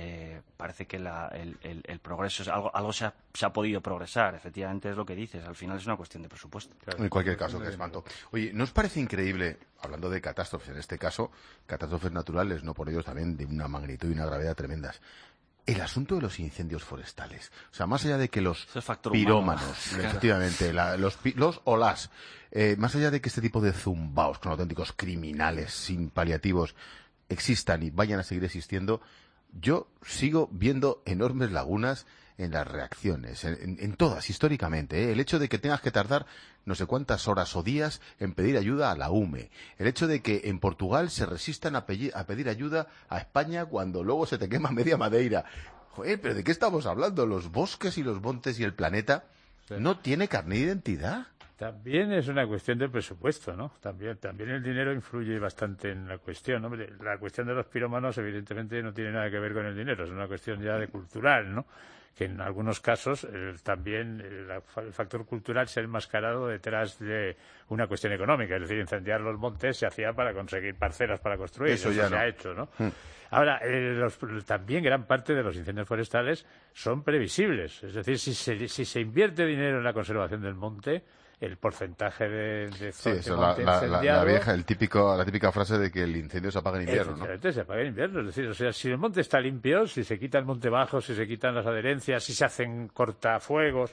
parece que el progreso es algo se ha podido progresar. Efectivamente es lo que dices, al final es una cuestión de presupuesto. Claro. En cualquier caso, qué espanto. Oye, ¿no os parece increíble, hablando de catástrofes, en este caso, catástrofes naturales, no por ellos también de una magnitud y una gravedad tremendas, el asunto de los incendios forestales? O sea, más allá de que los pirómanos, efectivamente, los o las, más allá de que este tipo de zumbaos con auténticos criminales sin paliativos existan y vayan a seguir existiendo, yo sigo viendo enormes lagunas en las reacciones, en todas, históricamente, ¿eh? El hecho de que tengas que tardar no sé cuántas horas o días en pedir ayuda a la UME. El hecho de que en Portugal se resistan a pedir ayuda a España cuando luego se te quema media Madeira. Joder, ¿pero de qué estamos hablando? Los bosques y los montes y el planeta no tiene carné de identidad. También es una cuestión de presupuesto, ¿no? También el dinero influye bastante en la cuestión. Hombre, la cuestión de los pirómanos evidentemente no tiene nada que ver con el dinero, es una cuestión ya de cultural, ¿no? Que en algunos casos también el factor cultural se ha enmascarado detrás de una cuestión económica. Es decir, incendiar los montes se hacía para conseguir parcelas para construir. Eso ya se ha hecho, ¿no? Ahora, también gran parte de los incendios forestales son previsibles. Es decir, si se invierte dinero en la conservación del monte, el porcentaje de monte incendiado... la típica frase de que el incendio se apaga en invierno, ¿no? Se apaga en invierno. Es decir, o sea, si el monte está limpio, si se quita el monte bajo, si se quitan las adherencias, si se hacen cortafuegos,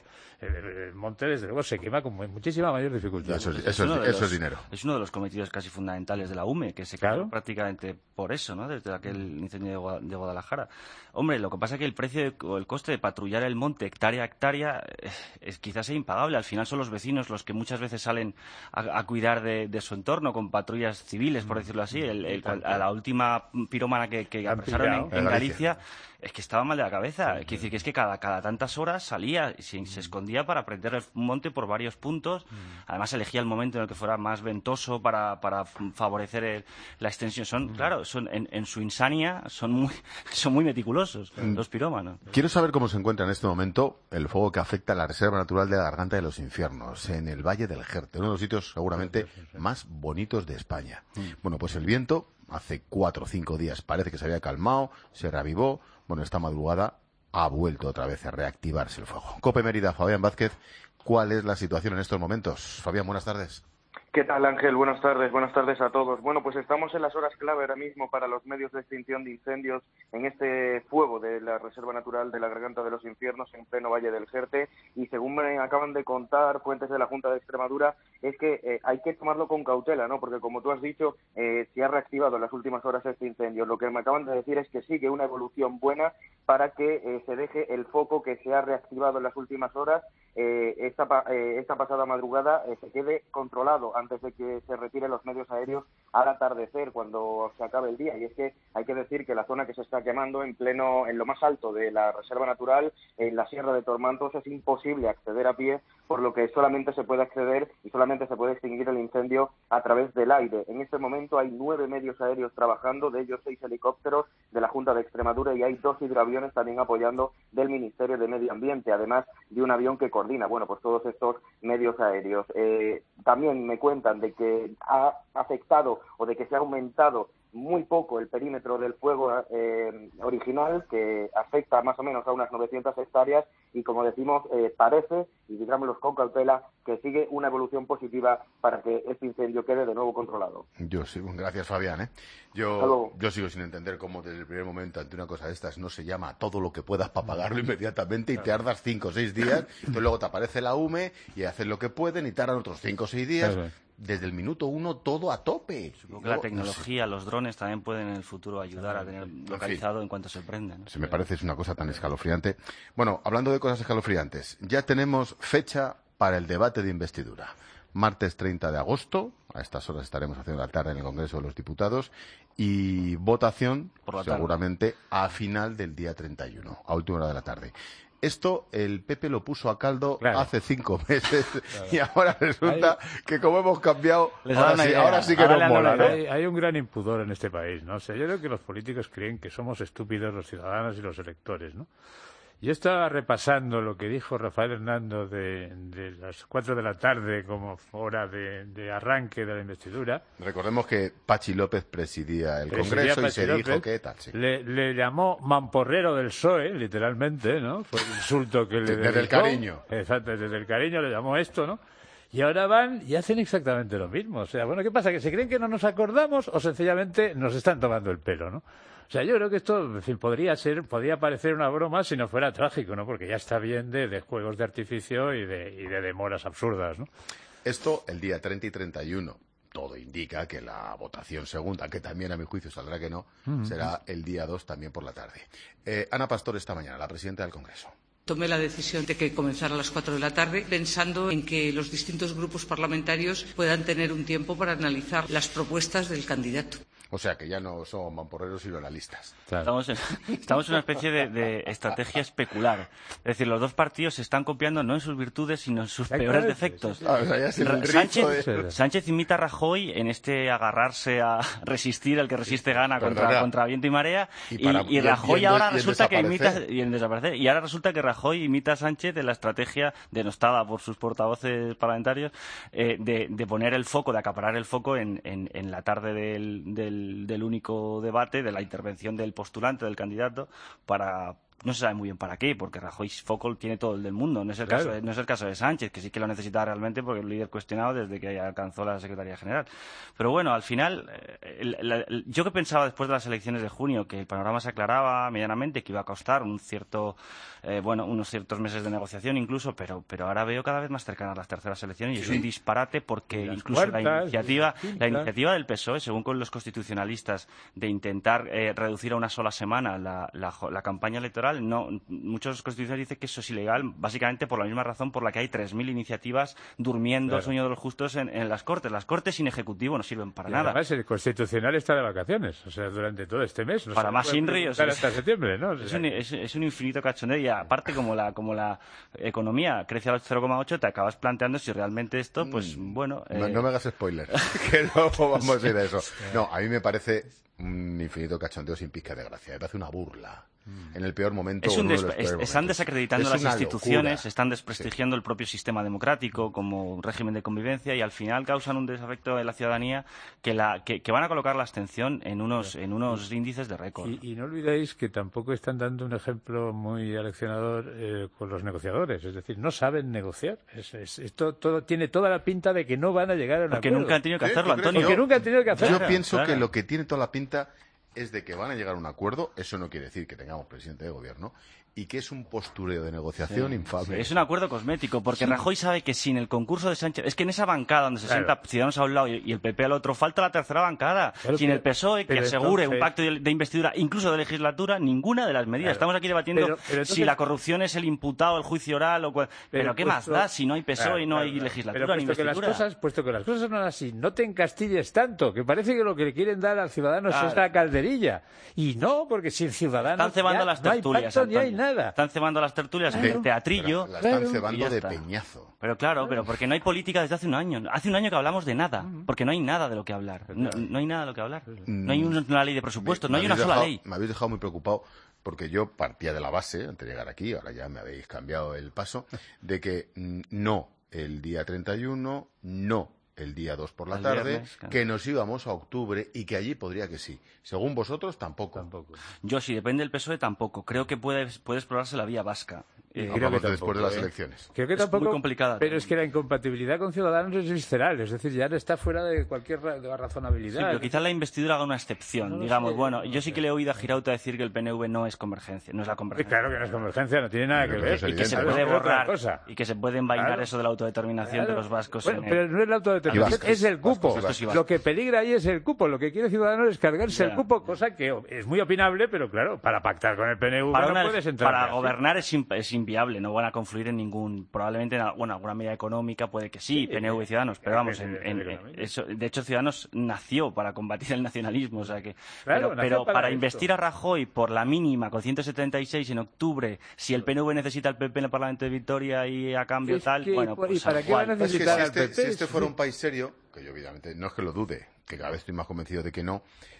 el monte, desde luego, se quema con muchísima mayor dificultad. Eso es dinero. Es uno de los cometidos casi fundamentales de la UME, que se quedó prácticamente por eso, ¿no? Desde aquel incendio de Guadalajara. Hombre, lo que pasa es que el precio o el coste de patrullar el monte hectárea a hectárea quizás sea impagable. Al final son los vecinos los que muchas veces salen a cuidar de su entorno con patrullas civiles, por decirlo así. A la última pirómana que apresaron en Galicia, es que estaba mal de la cabeza. Quiere decir que es que cada tantas horas salía y se escondía para prender el monte por varios puntos. Además elegía el momento en el que fuera más ventoso para favorecer la extensión. Claro, en su insania son muy meticulosos los pirómanos. Quiero saber cómo se encuentra en este momento el fuego que afecta a la Reserva Natural de la Garganta de los Infiernos, en el Valle del Jerte, uno de los sitios seguramente más bonitos de España. Bueno, pues el viento hace 4 o 5 días parece que se había calmado, se reavivó. Bueno, esta madrugada ha vuelto otra vez a reactivarse el fuego. COPE Mérida, Fabián Vázquez, ¿cuál es la situación en estos momentos? Fabián, buenas tardes. ¿Qué tal, Ángel? Buenas tardes a todos. Bueno, pues estamos en las horas clave ahora mismo para los medios de extinción de incendios en este fuego de la Reserva Natural de la Garganta de los Infiernos en pleno Valle del Jerte, y según me acaban de contar fuentes de la Junta de Extremadura, es que hay que tomarlo con cautela, ¿no? Porque como tú has dicho, se ha reactivado en las últimas horas este incendio. Lo que me acaban de decir es que sigue una evolución buena para que se deje el foco que se ha reactivado en las últimas horas, esta pasada madrugada, se quede controlado antes de que se retiren los medios aéreos al atardecer, cuando se acabe el día. Y es que hay que decir que la zona que se está quemando en lo más alto de la Reserva Natural, en la Sierra de Tormantos, es imposible acceder a pie, por lo que solamente se puede acceder y solamente se puede extinguir el incendio a través del aire. En este momento hay 9 medios aéreos trabajando, de ellos 6 helicópteros de la Junta de Extremadura, y hay 2 hidroaviones también apoyando del Ministerio de Medio Ambiente, además de un avión que coordina, pues todos estos medios aéreos. También me cuentan de que ha afectado o de que se ha aumentado muy poco el perímetro del fuego original, que afecta más o menos a unas 900 hectáreas, y como decimos, parece, y digámoslo con cautela, que sigue una evolución positiva para que este incendio quede de nuevo controlado. Gracias, Fabián. Yo sigo sin entender cómo desde el primer momento ante una cosa de estas no se llama a todo lo que puedas para pagarlo inmediatamente y te tardas 5 o 6 días, entonces luego te aparece la UME y hacen lo que pueden y tardan otros 5 o 6 días. Desde el minuto 1 todo a tope. Supongo que la tecnología, los drones también pueden en el futuro ayudar a tener localizado en cuanto se prende, ¿no? Se me parece es una cosa tan escalofriante. Bueno, hablando de cosas escalofriantes, ya tenemos fecha para el debate de investidura. martes 30 de agosto. A estas horas estaremos haciendo la tarde en el Congreso de los Diputados. Y votación, seguramente, a final del día 31, a última hora de la tarde. Esto el PP lo puso a caldo hace 5 meses y ahora resulta que como hemos cambiado, ahora sí que nos mola, ¿no? Hay un gran impudor en este país, ¿no? O sea, yo creo que los políticos creen que somos estúpidos los ciudadanos y los electores, ¿no? Yo estaba repasando lo que dijo Rafael Hernando de las 4 de la tarde como hora de arranque de la investidura. Recordemos que Pachi López presidía el Congreso y se dijo que tal, sí. Le llamó mamporrero del PSOE, literalmente, ¿no? Fue el insulto que le dedicó. Desde el cariño. Exacto, desde el cariño le llamó esto, ¿no? Y ahora van y hacen exactamente lo mismo. O sea, bueno, ¿qué pasa? ¿Que se creen que no nos acordamos o sencillamente nos están tomando el pelo, ¿no? O sea, yo creo que esto, en fin, podría parecer una broma si no fuera trágico, ¿no? Porque ya está bien de juegos de artificio y de demoras absurdas, ¿no? Esto el día 30 y 31. Todo indica que la votación segunda, que también a mi juicio saldrá que no, será el día 2 también por la tarde. Ana Pastor esta mañana, la presidenta del Congreso. Tomé la decisión de que comenzara a las 4 de la tarde, pensando en que los distintos grupos parlamentarios puedan tener un tiempo para analizar las propuestas del candidato. O sea, que ya no son mamporreros sino analistas. Claro. Estamos en una especie de estrategia especular. Es decir, los dos partidos se están copiando no en sus virtudes, sino en sus peores defectos. Sánchez imita a Rajoy en este agarrarse a resistir, el que resiste gana contra viento y marea. Y Rajoy ahora resulta que imita y en desaparecer. Y ahora resulta que Rajoy imita a Sánchez en la estrategia denostada por sus portavoces parlamentarios de poner el foco, de acaparar el foco en la tarde del único debate, de la intervención del postulante, del candidato, para... No se sabe muy bien para qué, porque Rajoy foco tiene todo el del mundo. No es el caso de Sánchez, que sí que lo necesita realmente porque es un líder cuestionado desde que alcanzó la Secretaría General. Pero bueno, al final, yo que pensaba después de las elecciones de junio que el panorama se aclaraba medianamente, que iba a costar unos ciertos meses de negociación incluso, pero ahora veo cada vez más cercanas las terceras elecciones y es un disparate porque incluso la iniciativa del PSOE, según con los constitucionalistas, de intentar reducir a una sola semana la campaña electoral, muchos constitucionalistas dicen que eso es ilegal, básicamente por la misma razón por la que hay 3.000 iniciativas durmiendo el sueño de los justos en las Cortes. Las Cortes sin Ejecutivo no sirven para nada. Además, el Constitucional está de vacaciones, o sea, durante todo este mes. Para más INRI, hasta septiembre, ¿no? Es un infinito cachondeo y aparte, como la economía crece al 0,8, te acabas planteando si realmente esto, pues bueno... No me hagas spoiler, que no vamos a ir a eso. No, a mí me parece un infinito cachondeo sin pizca de gracia. Me parece una burla. En el peor momento. Están desacreditando las instituciones, están desprestigiando el propio sistema democrático como régimen de convivencia y al final causan un desafecto en la ciudadanía que van a colocar la abstención en unos índices de récord. Y no olvidéis que tampoco están dando un ejemplo muy aleccionador con los negociadores, es decir, no saben negociar. Esto tiene toda la pinta de que no van a llegar a un acuerdo. Porque nunca han tenido que hacerlo, Antonio. Porque nunca han tenido que hacerlo. Yo pienso que lo que tiene toda la pinta es de que van a llegar a un acuerdo, eso no quiere decir que tengamos presidente de gobierno, y que es un postureo de negociación infame. Es un acuerdo cosmético, porque Rajoy sabe que sin el concurso de Sánchez... Es que en esa bancada donde se sienta Ciudadanos a un lado y el PP al otro, falta la tercera bancada. Sin el PSOE, que asegure un pacto de investidura, incluso de legislatura, ninguna de las medidas. Estamos aquí debatiendo si la corrupción es el imputado, el juicio oral... Pero ¿qué más da si no hay PSOE y no hay legislatura ni investidura? Puesto que las cosas no son así, no te encastilles tanto, que parece que lo que le quieren dar al ciudadano es la calderilla. Y no, porque sin ciudadanos están cebando las tertulias, no hay pacto, ni hay nada. Están cebando las tertulias en el teatrillo. La están cebando de peñazo. Pero claro, porque no hay política desde hace un año. Hace un año que hablamos de nada, porque no hay nada de lo que hablar. No hay nada de lo que hablar. No hay una ley de presupuesto, no hay una sola ley. Me habéis dejado muy preocupado porque yo partía de la base, antes de llegar aquí, ahora ya me habéis cambiado el paso, de que no el día 31, no el día 2 por la tarde, viernes, claro, que nos íbamos a octubre y que allí podría que sí. Según vosotros, tampoco. Yo, si depende del PSOE, tampoco. Creo que puede explorarse la vía vasca. Creo que después de las elecciones. Creo que tampoco, es muy complicada. Pero es que la incompatibilidad con Ciudadanos es visceral, es decir, ya está fuera de cualquier razonabilidad. Sí, pero quizás la investidura haga una excepción. Digamos, bueno, yo sí que le he oído a Girauta decir que el PNV no es convergencia, no es la convergencia. Claro que no es convergencia, no tiene nada que ver. Y que se puede borrar, y que se puede envainar eso de la autodeterminación de los vascos. Bueno, pero no es la autodeterminación, es el cupo. Lo que peligra ahí es el cupo. Lo que quiere Ciudadanos es cargarse el cupo, cosa que es muy opinable, pero claro, para pactar con el PNV no puedes entrar. Para gobernar es inviable, no van a confluir en ningún, probablemente en alguna medida económica, puede que sí, PNV y Ciudadanos, pero vamos, eso, de hecho Ciudadanos nació para combatir el nacionalismo, o sea que, claro, pero para investir a Rajoy por la mínima, con 176 en octubre, si el PNV necesita al PP en el Parlamento de Vitoria y a cambio bueno, pues ¿y para qué va a necesitar al PP? Si este fuera un país serio, que yo evidentemente no es que lo dude, que cada vez estoy más convencido de que no,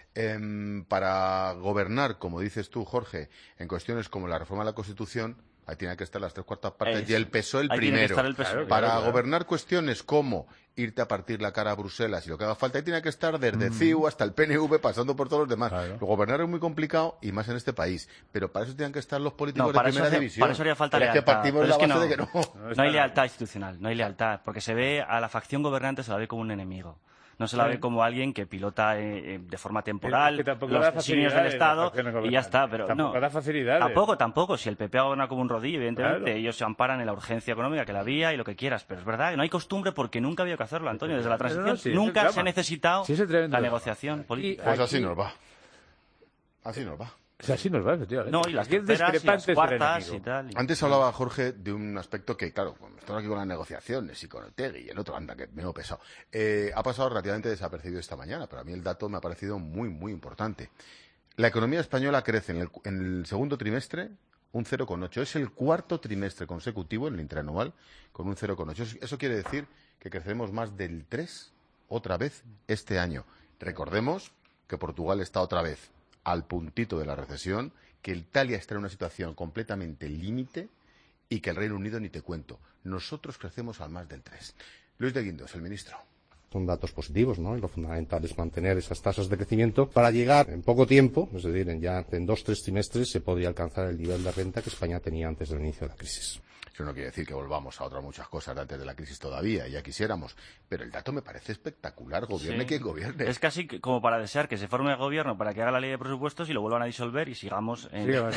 para gobernar, como dices tú, Jorge, en cuestiones como la reforma de la Constitución, ahí tienen que estar las 3/4 partes y el PSOE el primero. Para gobernar cuestiones como irte a partir la cara a Bruselas y lo que haga falta, ahí tiene que estar desde CIU hasta el PNV, pasando por todos los demás. Gobernar es muy complicado y más en este país, pero para eso tienen que estar los políticos de primera división. Para eso haría falta lealtad. Es que partimos de la base de que no. No hay lealtad institucional, no hay lealtad, porque se ve a la facción gobernante, se la ve como un enemigo. No se la ve como alguien que pilota de forma temporal los designios del Estado y ya está. Pero tampoco da facilidades. Tampoco. Si el PP gobierna como un rodillo, evidentemente, ellos se amparan en la urgencia económica que la había y lo que quieras. Pero es verdad que no hay costumbre porque nunca había que hacerlo, Antonio. Desde la transición nunca se ha necesitado la negociación política. Pues así nos va. Así nos va. Así nos va, efectivamente. No, y las terceras y las cuartas y tal. Antes hablaba Jorge de un aspecto que, claro, estamos aquí con las negociaciones y con Otegi y el otro, anda, que me lo pesado. Ha pasado relativamente desapercibido esta mañana, pero a mí el dato me ha parecido muy, muy importante. La economía española crece en el segundo trimestre un 0,8. Es el cuarto trimestre consecutivo en el interanual con un 0,8. Eso quiere decir que creceremos más del 3 otra vez este año. Recordemos que Portugal está otra vez al puntito de la recesión, que Italia está en una situación completamente límite y que el Reino Unido ni te cuento. Nosotros crecemos al más del 3. Luis de Guindos, el ministro. Son datos positivos, ¿no? Y lo fundamental es mantener esas tasas de crecimiento para llegar en poco tiempo, es decir, en 2-3 trimestres, se podría alcanzar el nivel de renta que España tenía antes del inicio de la crisis. Eso no quiere decir que volvamos a otras muchas cosas de antes de la crisis todavía, ya quisiéramos. Pero el dato me parece espectacular, gobierne quien gobierne. Es casi como para desear que se forme el gobierno para que haga la ley de presupuestos y lo vuelvan a disolver y sigamos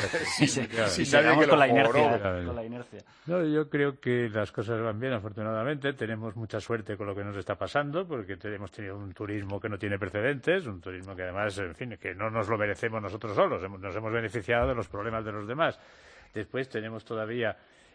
sigamos con la inercia. No, yo creo que las cosas van bien, afortunadamente. Tenemos mucha suerte con lo que nos está pasando, porque hemos tenido un turismo que no tiene precedentes, un turismo que además, en fin, que no nos lo merecemos nosotros solos. Nos hemos beneficiado de los problemas de los demás. Después tenemos todavía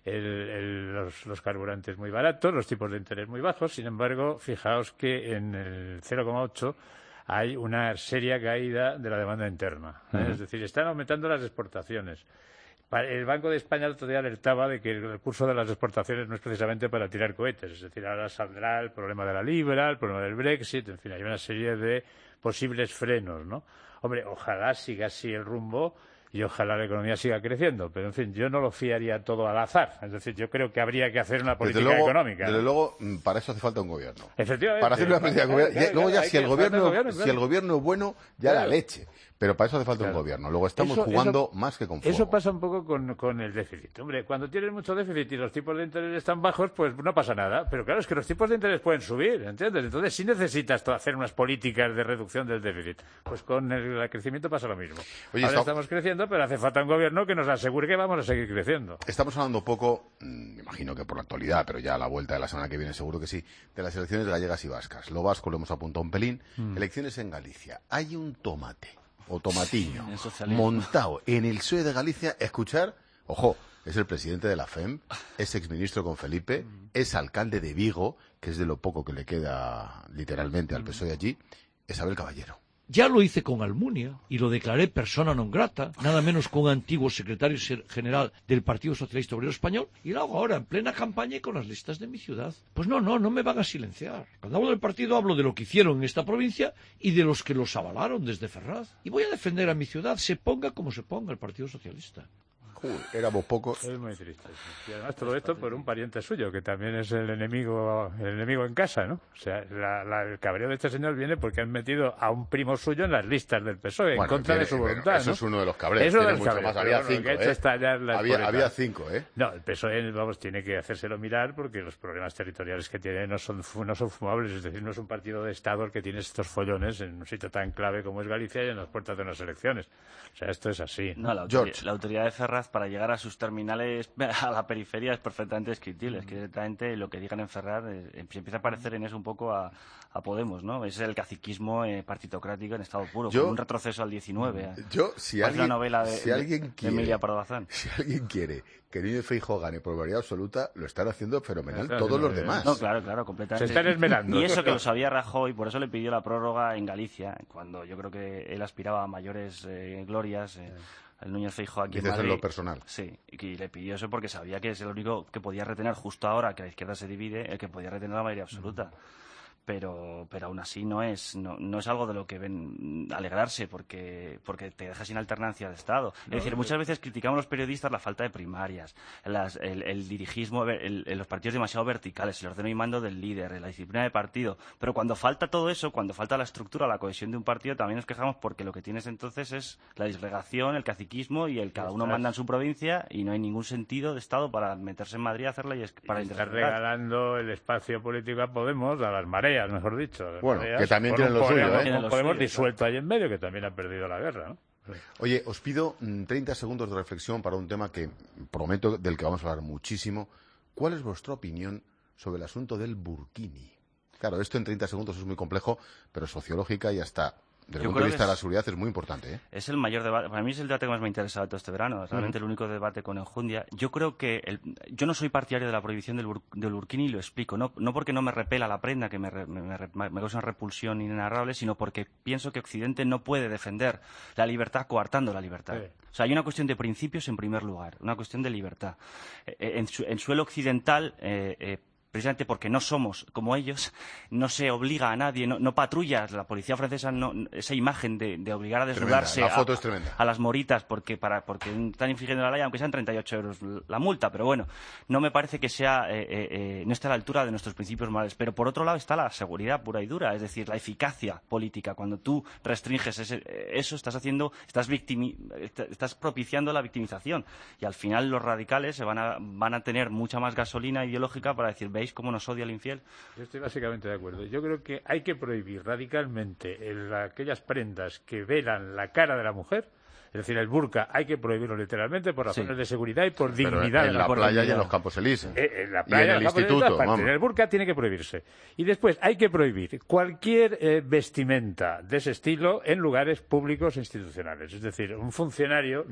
los carburantes muy baratos, los tipos de interés muy bajos. Sin embargo, fijaos que en el 0,8 hay una seria caída de la demanda interna. Es decir, están aumentando las exportaciones. El Banco de España el otro día alertaba de que el curso de las exportaciones no es precisamente para tirar cohetes. Es decir, ahora saldrá el problema de la libra, el problema del Brexit, en fin, hay una serie de posibles frenos, ¿no? Hombre, ojalá siga así el rumbo y ojalá la economía siga creciendo, pero en fin, yo no lo fiaría todo al azar. Es decir, yo creo que habría que hacer una política económica. Desde luego, para eso hace falta un gobierno. Efectivamente. Para hacer una política económica. Luego ya, si el gobierno es bueno, ya la leche. Pero para eso hace falta un gobierno. Luego estamos jugando más que con fuego. Eso pasa un poco con el déficit. Hombre, cuando tienes mucho déficit y los tipos de interés están bajos, pues no pasa nada. Pero claro, es que los tipos de interés pueden subir, ¿entiendes? Entonces sí necesitas hacer unas políticas de reducción del déficit. Pues con el crecimiento pasa lo mismo. Oye, ahora estamos creciendo, pero hace falta un gobierno que nos asegure que vamos a seguir creciendo. Estamos hablando poco, me imagino que por la actualidad, pero ya a la vuelta de la semana que viene seguro que sí, de las elecciones gallegas y vascas. Lo vasco lo hemos apuntado un pelín. Elecciones en Galicia. Hay un tomate o tomatiño montado en el PSOE de Galicia. Escuchar, ojo, es el presidente de la FEM, es exministro con Felipe, es alcalde de Vigo, que es de lo poco que le queda literalmente al PSOE allí, es Abel Caballero. Ya lo hice con Almunia y lo declaré persona non grata, nada menos con un antiguo secretario general del Partido Socialista Obrero Español, y lo hago ahora en plena campaña y con las listas de mi ciudad. Pues no me van a silenciar. Cuando hablo del partido hablo de lo que hicieron en esta provincia y de los que los avalaron desde Ferraz. Y voy a defender a mi ciudad, se ponga como se ponga el Partido Socialista. Éramos pocos. Es muy triste. Sí. Y además todo esto por un pariente suyo, que también es el enemigo en casa, ¿no? O sea, el cabreo de este señor viene porque han metido a un primo suyo en las listas del PSOE, en contra de su voluntad. Eso es uno de los cabreos. Tiene mucho más. Había 5, Había 5, No, el PSOE, tiene que hacérselo mirar porque los problemas territoriales que tiene no son fumables. Es decir, no es un partido de Estado el que tiene estos follones en un sitio tan clave como es Galicia y en las puertas de unas elecciones. O sea, esto es así. No, la autoridad de Ferraz para llegar a sus terminales a la periferia es perfectamente descriptible. Es que directamente lo que digan en Ferrar se empieza a parecer en eso un poco a Podemos, ¿no? Es el caciquismo partitocrático en estado puro, con un retroceso al 19. Alguien, una novela de Emilia Pardo Bazán. Si alguien quiere que Núñez Feijóo gane por mayoría absoluta, lo están haciendo fenomenal todos los demás. No, claro, completamente. Se están esmerando. Y eso que lo sabía Rajoy, por eso le pidió la prórroga en Galicia, cuando yo creo que él aspiraba a mayores glorias. El Núñez Feijóo aquí en Madrid. En lo personal. Sí, y le pidió eso porque sabía que es el único que podía retener justo ahora que la izquierda se divide, el que podía retener la mayoría absoluta. Pero aún así no es algo de lo que ven alegrarse porque te deja sin alternancia de Estado. Es decir, muchas veces criticamos los periodistas la falta de primarias, el dirigismo, los partidos demasiado verticales, el ordeno y mando del líder, la disciplina de partido. Pero cuando falta todo eso, cuando falta la estructura, la cohesión de un partido, también nos quejamos porque lo que tienes entonces es la disgregación, el caciquismo y el cada uno manda en su provincia y no hay ningún sentido de Estado para meterse en Madrid a hacer leyes para estar regalando el espacio político a Podemos, a las mareas, mejor dicho. Bueno, que también tienen lo suyo, ¿eh? Podemos disuelto ahí en medio, que también ha perdido la guerra, ¿no? Oye, os pido 30 segundos de reflexión para un tema que prometo del que vamos a hablar muchísimo. ¿Cuál es vuestra opinión sobre el asunto del burkini? Claro, esto en 30 segundos es muy complejo, pero sociológica y hasta desde el punto de vista de la seguridad es muy importante, ¿eh? Es el mayor debate. Para mí es el debate que más me ha interesado todo este verano. Es realmente el único debate con enjundia. Yo creo que yo no soy partidario de la prohibición del burkini y lo explico. No porque no me repela la prenda, que me causa una repulsión inenarrable, sino porque pienso que Occidente no puede defender la libertad coartando la libertad. Sí. O sea, hay una cuestión de principios en primer lugar, una cuestión de libertad. En suelo occidental... precisamente porque no somos como ellos, no se obliga a nadie, no patrulla la policía francesa, esa imagen de obligar a desnudarse a las moritas porque están infringiendo la ley, aunque sean 38 euros la multa, pero bueno, no me parece que sea no está a la altura de nuestros principios morales. Pero por otro lado está la seguridad pura y dura, es decir, la eficacia política. Cuando tú restringes eso, estás propiciando la victimización, y al final los radicales van a tener mucha más gasolina ideológica para decir, ¿veis cómo nos odia el infiel? Yo estoy básicamente de acuerdo. Yo creo que hay que prohibir radicalmente aquellas prendas que velan la cara de la mujer. Es decir, el burka hay que prohibirlo literalmente por razones de seguridad y por dignidad. En la playa y en los Campos Elíseos. En la playa, y en el instituto. El burka tiene que prohibirse. Y después hay que prohibir cualquier vestimenta de ese estilo en lugares públicos e institucionales. Es decir, una funcionaria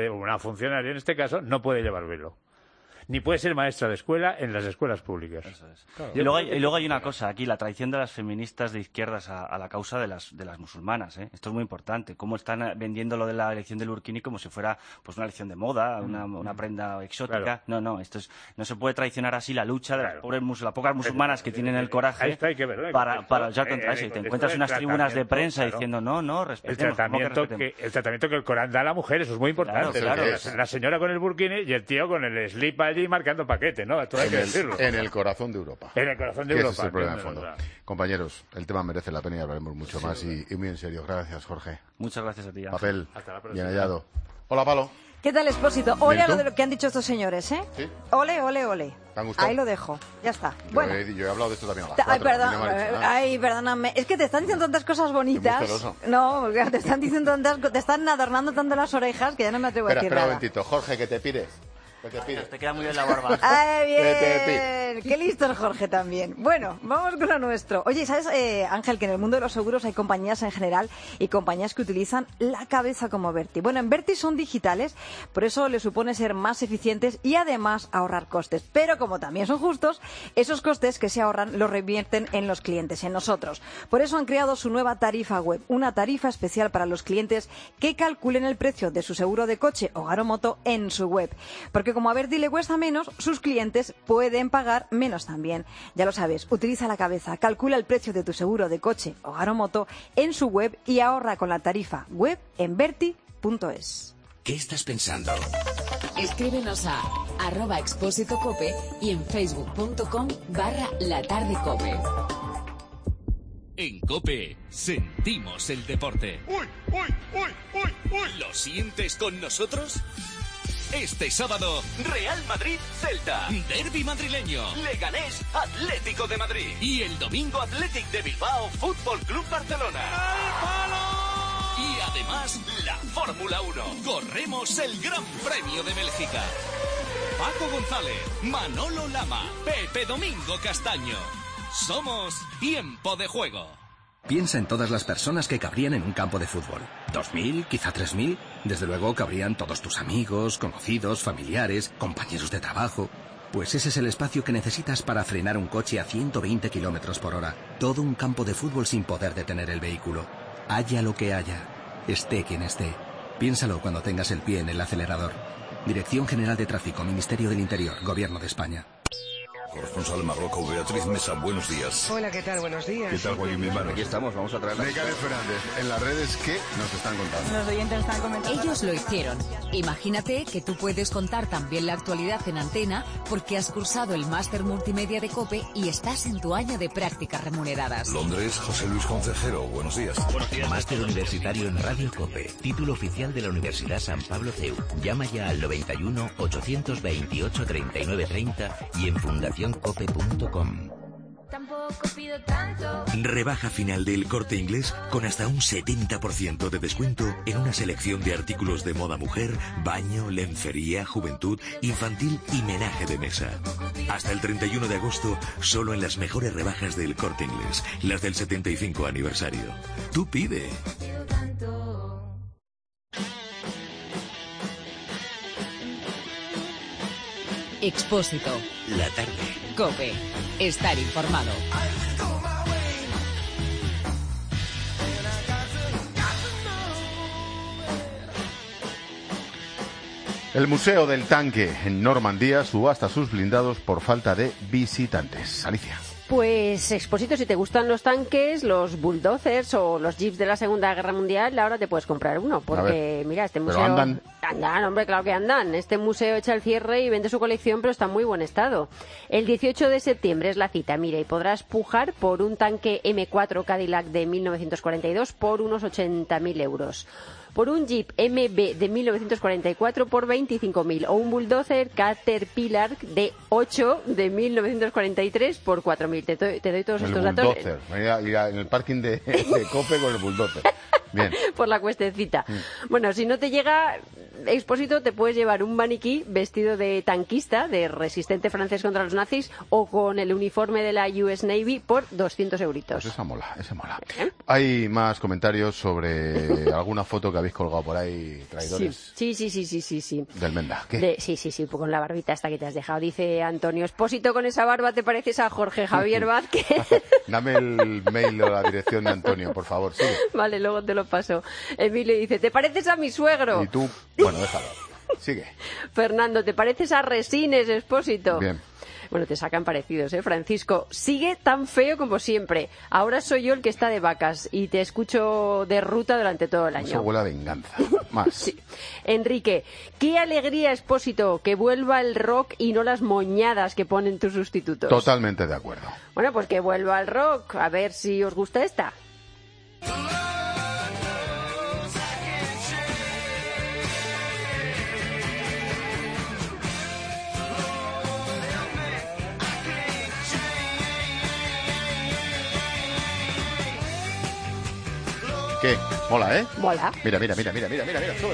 en este caso, no puede llevar velo. Ni puede ser maestra de escuela en las escuelas públicas. Eso es. Claro. Y luego hay una cosa aquí, la traición de las feministas de izquierdas a la causa de las musulmanas, ¿eh? Esto es muy importante. Cómo están vendiendo lo de la elección del burkini como si fuera pues una elección de moda, una prenda exótica. Claro. No, no se puede traicionar así la lucha de las pocas musulmanas que tienen el coraje para luchar contra eso. Y te encuentras unas tribunas de prensa diciendo no, respetemos. El tratamiento que el Corán da a la mujer, eso es muy importante. Claro. La señora con el burkini y el tío con el slip allí marcando paquete, ¿no? Esto hay que decirlo. En el corazón de Europa. En el corazón de Europa. Ese es el problema de fondo. Compañeros, el tema merece la pena y hablaremos mucho más. Y muy en serio. Gracias, Jorge. Muchas gracias a ti. Papel. Bien hallado. Hola, Palo. ¿Qué tal, Expósito? Ole a lo de lo que han dicho estos señores, ¿eh? ¿Sí? Ole. ¿Te han gustado? Ahí lo dejo. Ya está. Bueno. Yo he hablado de esto también a las 4. Perdóname. Es que te están diciendo tantas cosas bonitas. No, te están diciendo te están adornando tanto las orejas que ya no me atrevo a decir nada. Espera un momentito. Jorge, que te pires. Te queda muy bien la barba. ¡Ay, bien! ¡Qué listo es Jorge también! Bueno, vamos con lo nuestro. Oye, ¿sabes, Ángel, que en el mundo de los seguros hay compañías en general y compañías que utilizan la cabeza como Verti? Bueno, en Verti son digitales, por eso les supone ser más eficientes y además ahorrar costes. Pero como también son justos, esos costes que se ahorran los revierten en los clientes, en nosotros. Por eso han creado su nueva tarifa web, una tarifa especial para los clientes que calculen el precio de su seguro de coche, hogar o moto en su web. Porque como a Verti le cuesta menos, sus clientes pueden pagar menos también. Ya lo sabes, utiliza la cabeza, calcula el precio de tu seguro de coche, hogar o moto en su web y ahorra con la tarifa web en verti.es. ¿Qué estás pensando? Escríbenos a @expósitocope y en facebook.com/latardecope. En COPE sentimos el deporte. ¿Lo sientes con nosotros? Este sábado, Real Madrid-Celta, Derbi madrileño, Leganés, Atlético de Madrid y el domingo Athletic de Bilbao, Fútbol Club Barcelona. Y además más la Fórmula 1. Corremos el Gran Premio de Bélgica. Paco González, Manolo Lama, Pepe Domingo Castaño. Somos Tiempo de Juego. Piensa en todas las personas que cabrían en un campo de fútbol. 2.000, quizá 3.000. Desde luego cabrían todos tus amigos, conocidos, familiares, compañeros de trabajo. Pues ese es el espacio que necesitas para frenar un coche a 120 kilómetros por hora. Todo un campo de fútbol sin poder detener el vehículo. Haya lo que haya, esté quien esté. Piénsalo cuando tengas el pie en el acelerador. Dirección General de Tráfico, Ministerio del Interior, Gobierno de España. Corresponsal Marroco, Beatriz Mesa, buenos días. Hola, ¿qué tal? Buenos días. ¿Qué tal, Joaquín Milmano? Aquí estamos, vamos a traer la Mecane Fernández. En las redes, ¿qué nos están contando? Los oyentes están comentando. Ellos lo hicieron. Imagínate que tú puedes contar también la actualidad en antena porque has cursado el máster multimedia de COPE y estás en tu año de prácticas remuneradas. Londres, José Luis Concejero, buenos días. Máster universitario en Radio COPE. Título oficial de la Universidad San Pablo CEU. Llama ya al 91 828 39 30 y en fundacioncope.com. Tampoco pido tanto. Rebaja final del Corte Inglés con hasta un 70% de descuento en una selección de artículos de moda mujer, baño, lencería, juventud, infantil y menaje de mesa. Hasta el 31 de agosto, solo en las mejores rebajas del Corte Inglés, las del 75 aniversario. Tú pide. Expósito. La tarde. COPE. Estar informado. El Museo del Tanque en Normandía subasta sus blindados por falta de visitantes. Alicia. Pues, Expósito, si te gustan los tanques, los bulldozers o los jeeps de la Segunda Guerra Mundial, ahora te puedes comprar uno. Porque, mira, este museo... ¿Pero andan? Andan, hombre, claro que andan. Este museo echa el cierre y vende su colección, pero está en muy buen estado. El 18 de septiembre es la cita, mira, y podrás pujar por un tanque M4 Cadillac de 1942 por unos 80.000 euros. Por un Jeep MB de 1944 por 25.000 o un bulldozer Caterpillar de 8 de 1943 por 4.000. Te doy todos estos datos. El bulldozer, ir en el parking de COPE con el bulldozer. Bien. Por la cuestecita. Bueno, si no te llega Expósito, te puedes llevar un maniquí vestido de tanquista, de resistente francés contra los nazis, o con el uniforme de la US Navy por 200 euritos. Pues esa mola. Hay más comentarios sobre alguna foto que habéis colgado por ahí, traidores. Sí. Del Menda. ¿Qué? Sí, pues con la barbita esta que te has dejado. Dice Antonio, Expósito, con esa barba te pareces a Jorge Javier Vázquez. Dame el mail o la dirección de Antonio, por favor, sí. Vale, luego te lo paso. Emilio dice, te pareces a mi suegro. Y tú, bueno, déjalo. Sigue. Fernando, te pareces a Resines, Expósito. Bien. Bueno, te sacan parecidos, ¿eh? Francisco, sigue tan feo como siempre. Ahora soy yo el que está de vacas y te escucho de ruta durante todo el año. Eso huele a venganza. Más. Sí. Enrique, qué alegría, Expósito, que vuelva el rock y no las moñadas que ponen tus sustitutos. Totalmente de acuerdo. Bueno, pues que vuelva el rock. A ver si os gusta esta. ¿Qué? Mola, ¿eh? Mola. Mira. Sube.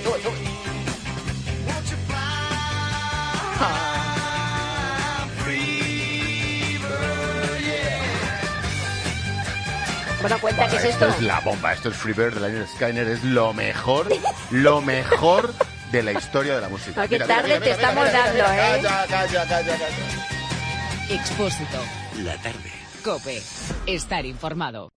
Bueno, cuenta, ¿qué es esto? Esto es la bomba. Esto es Freebird de Lynyrd Skynyrd. Es lo mejor de la historia de la música. Qué tarde te estamos dando, ¿eh? Calla. Expósito. La tarde. COPE. Estar informado.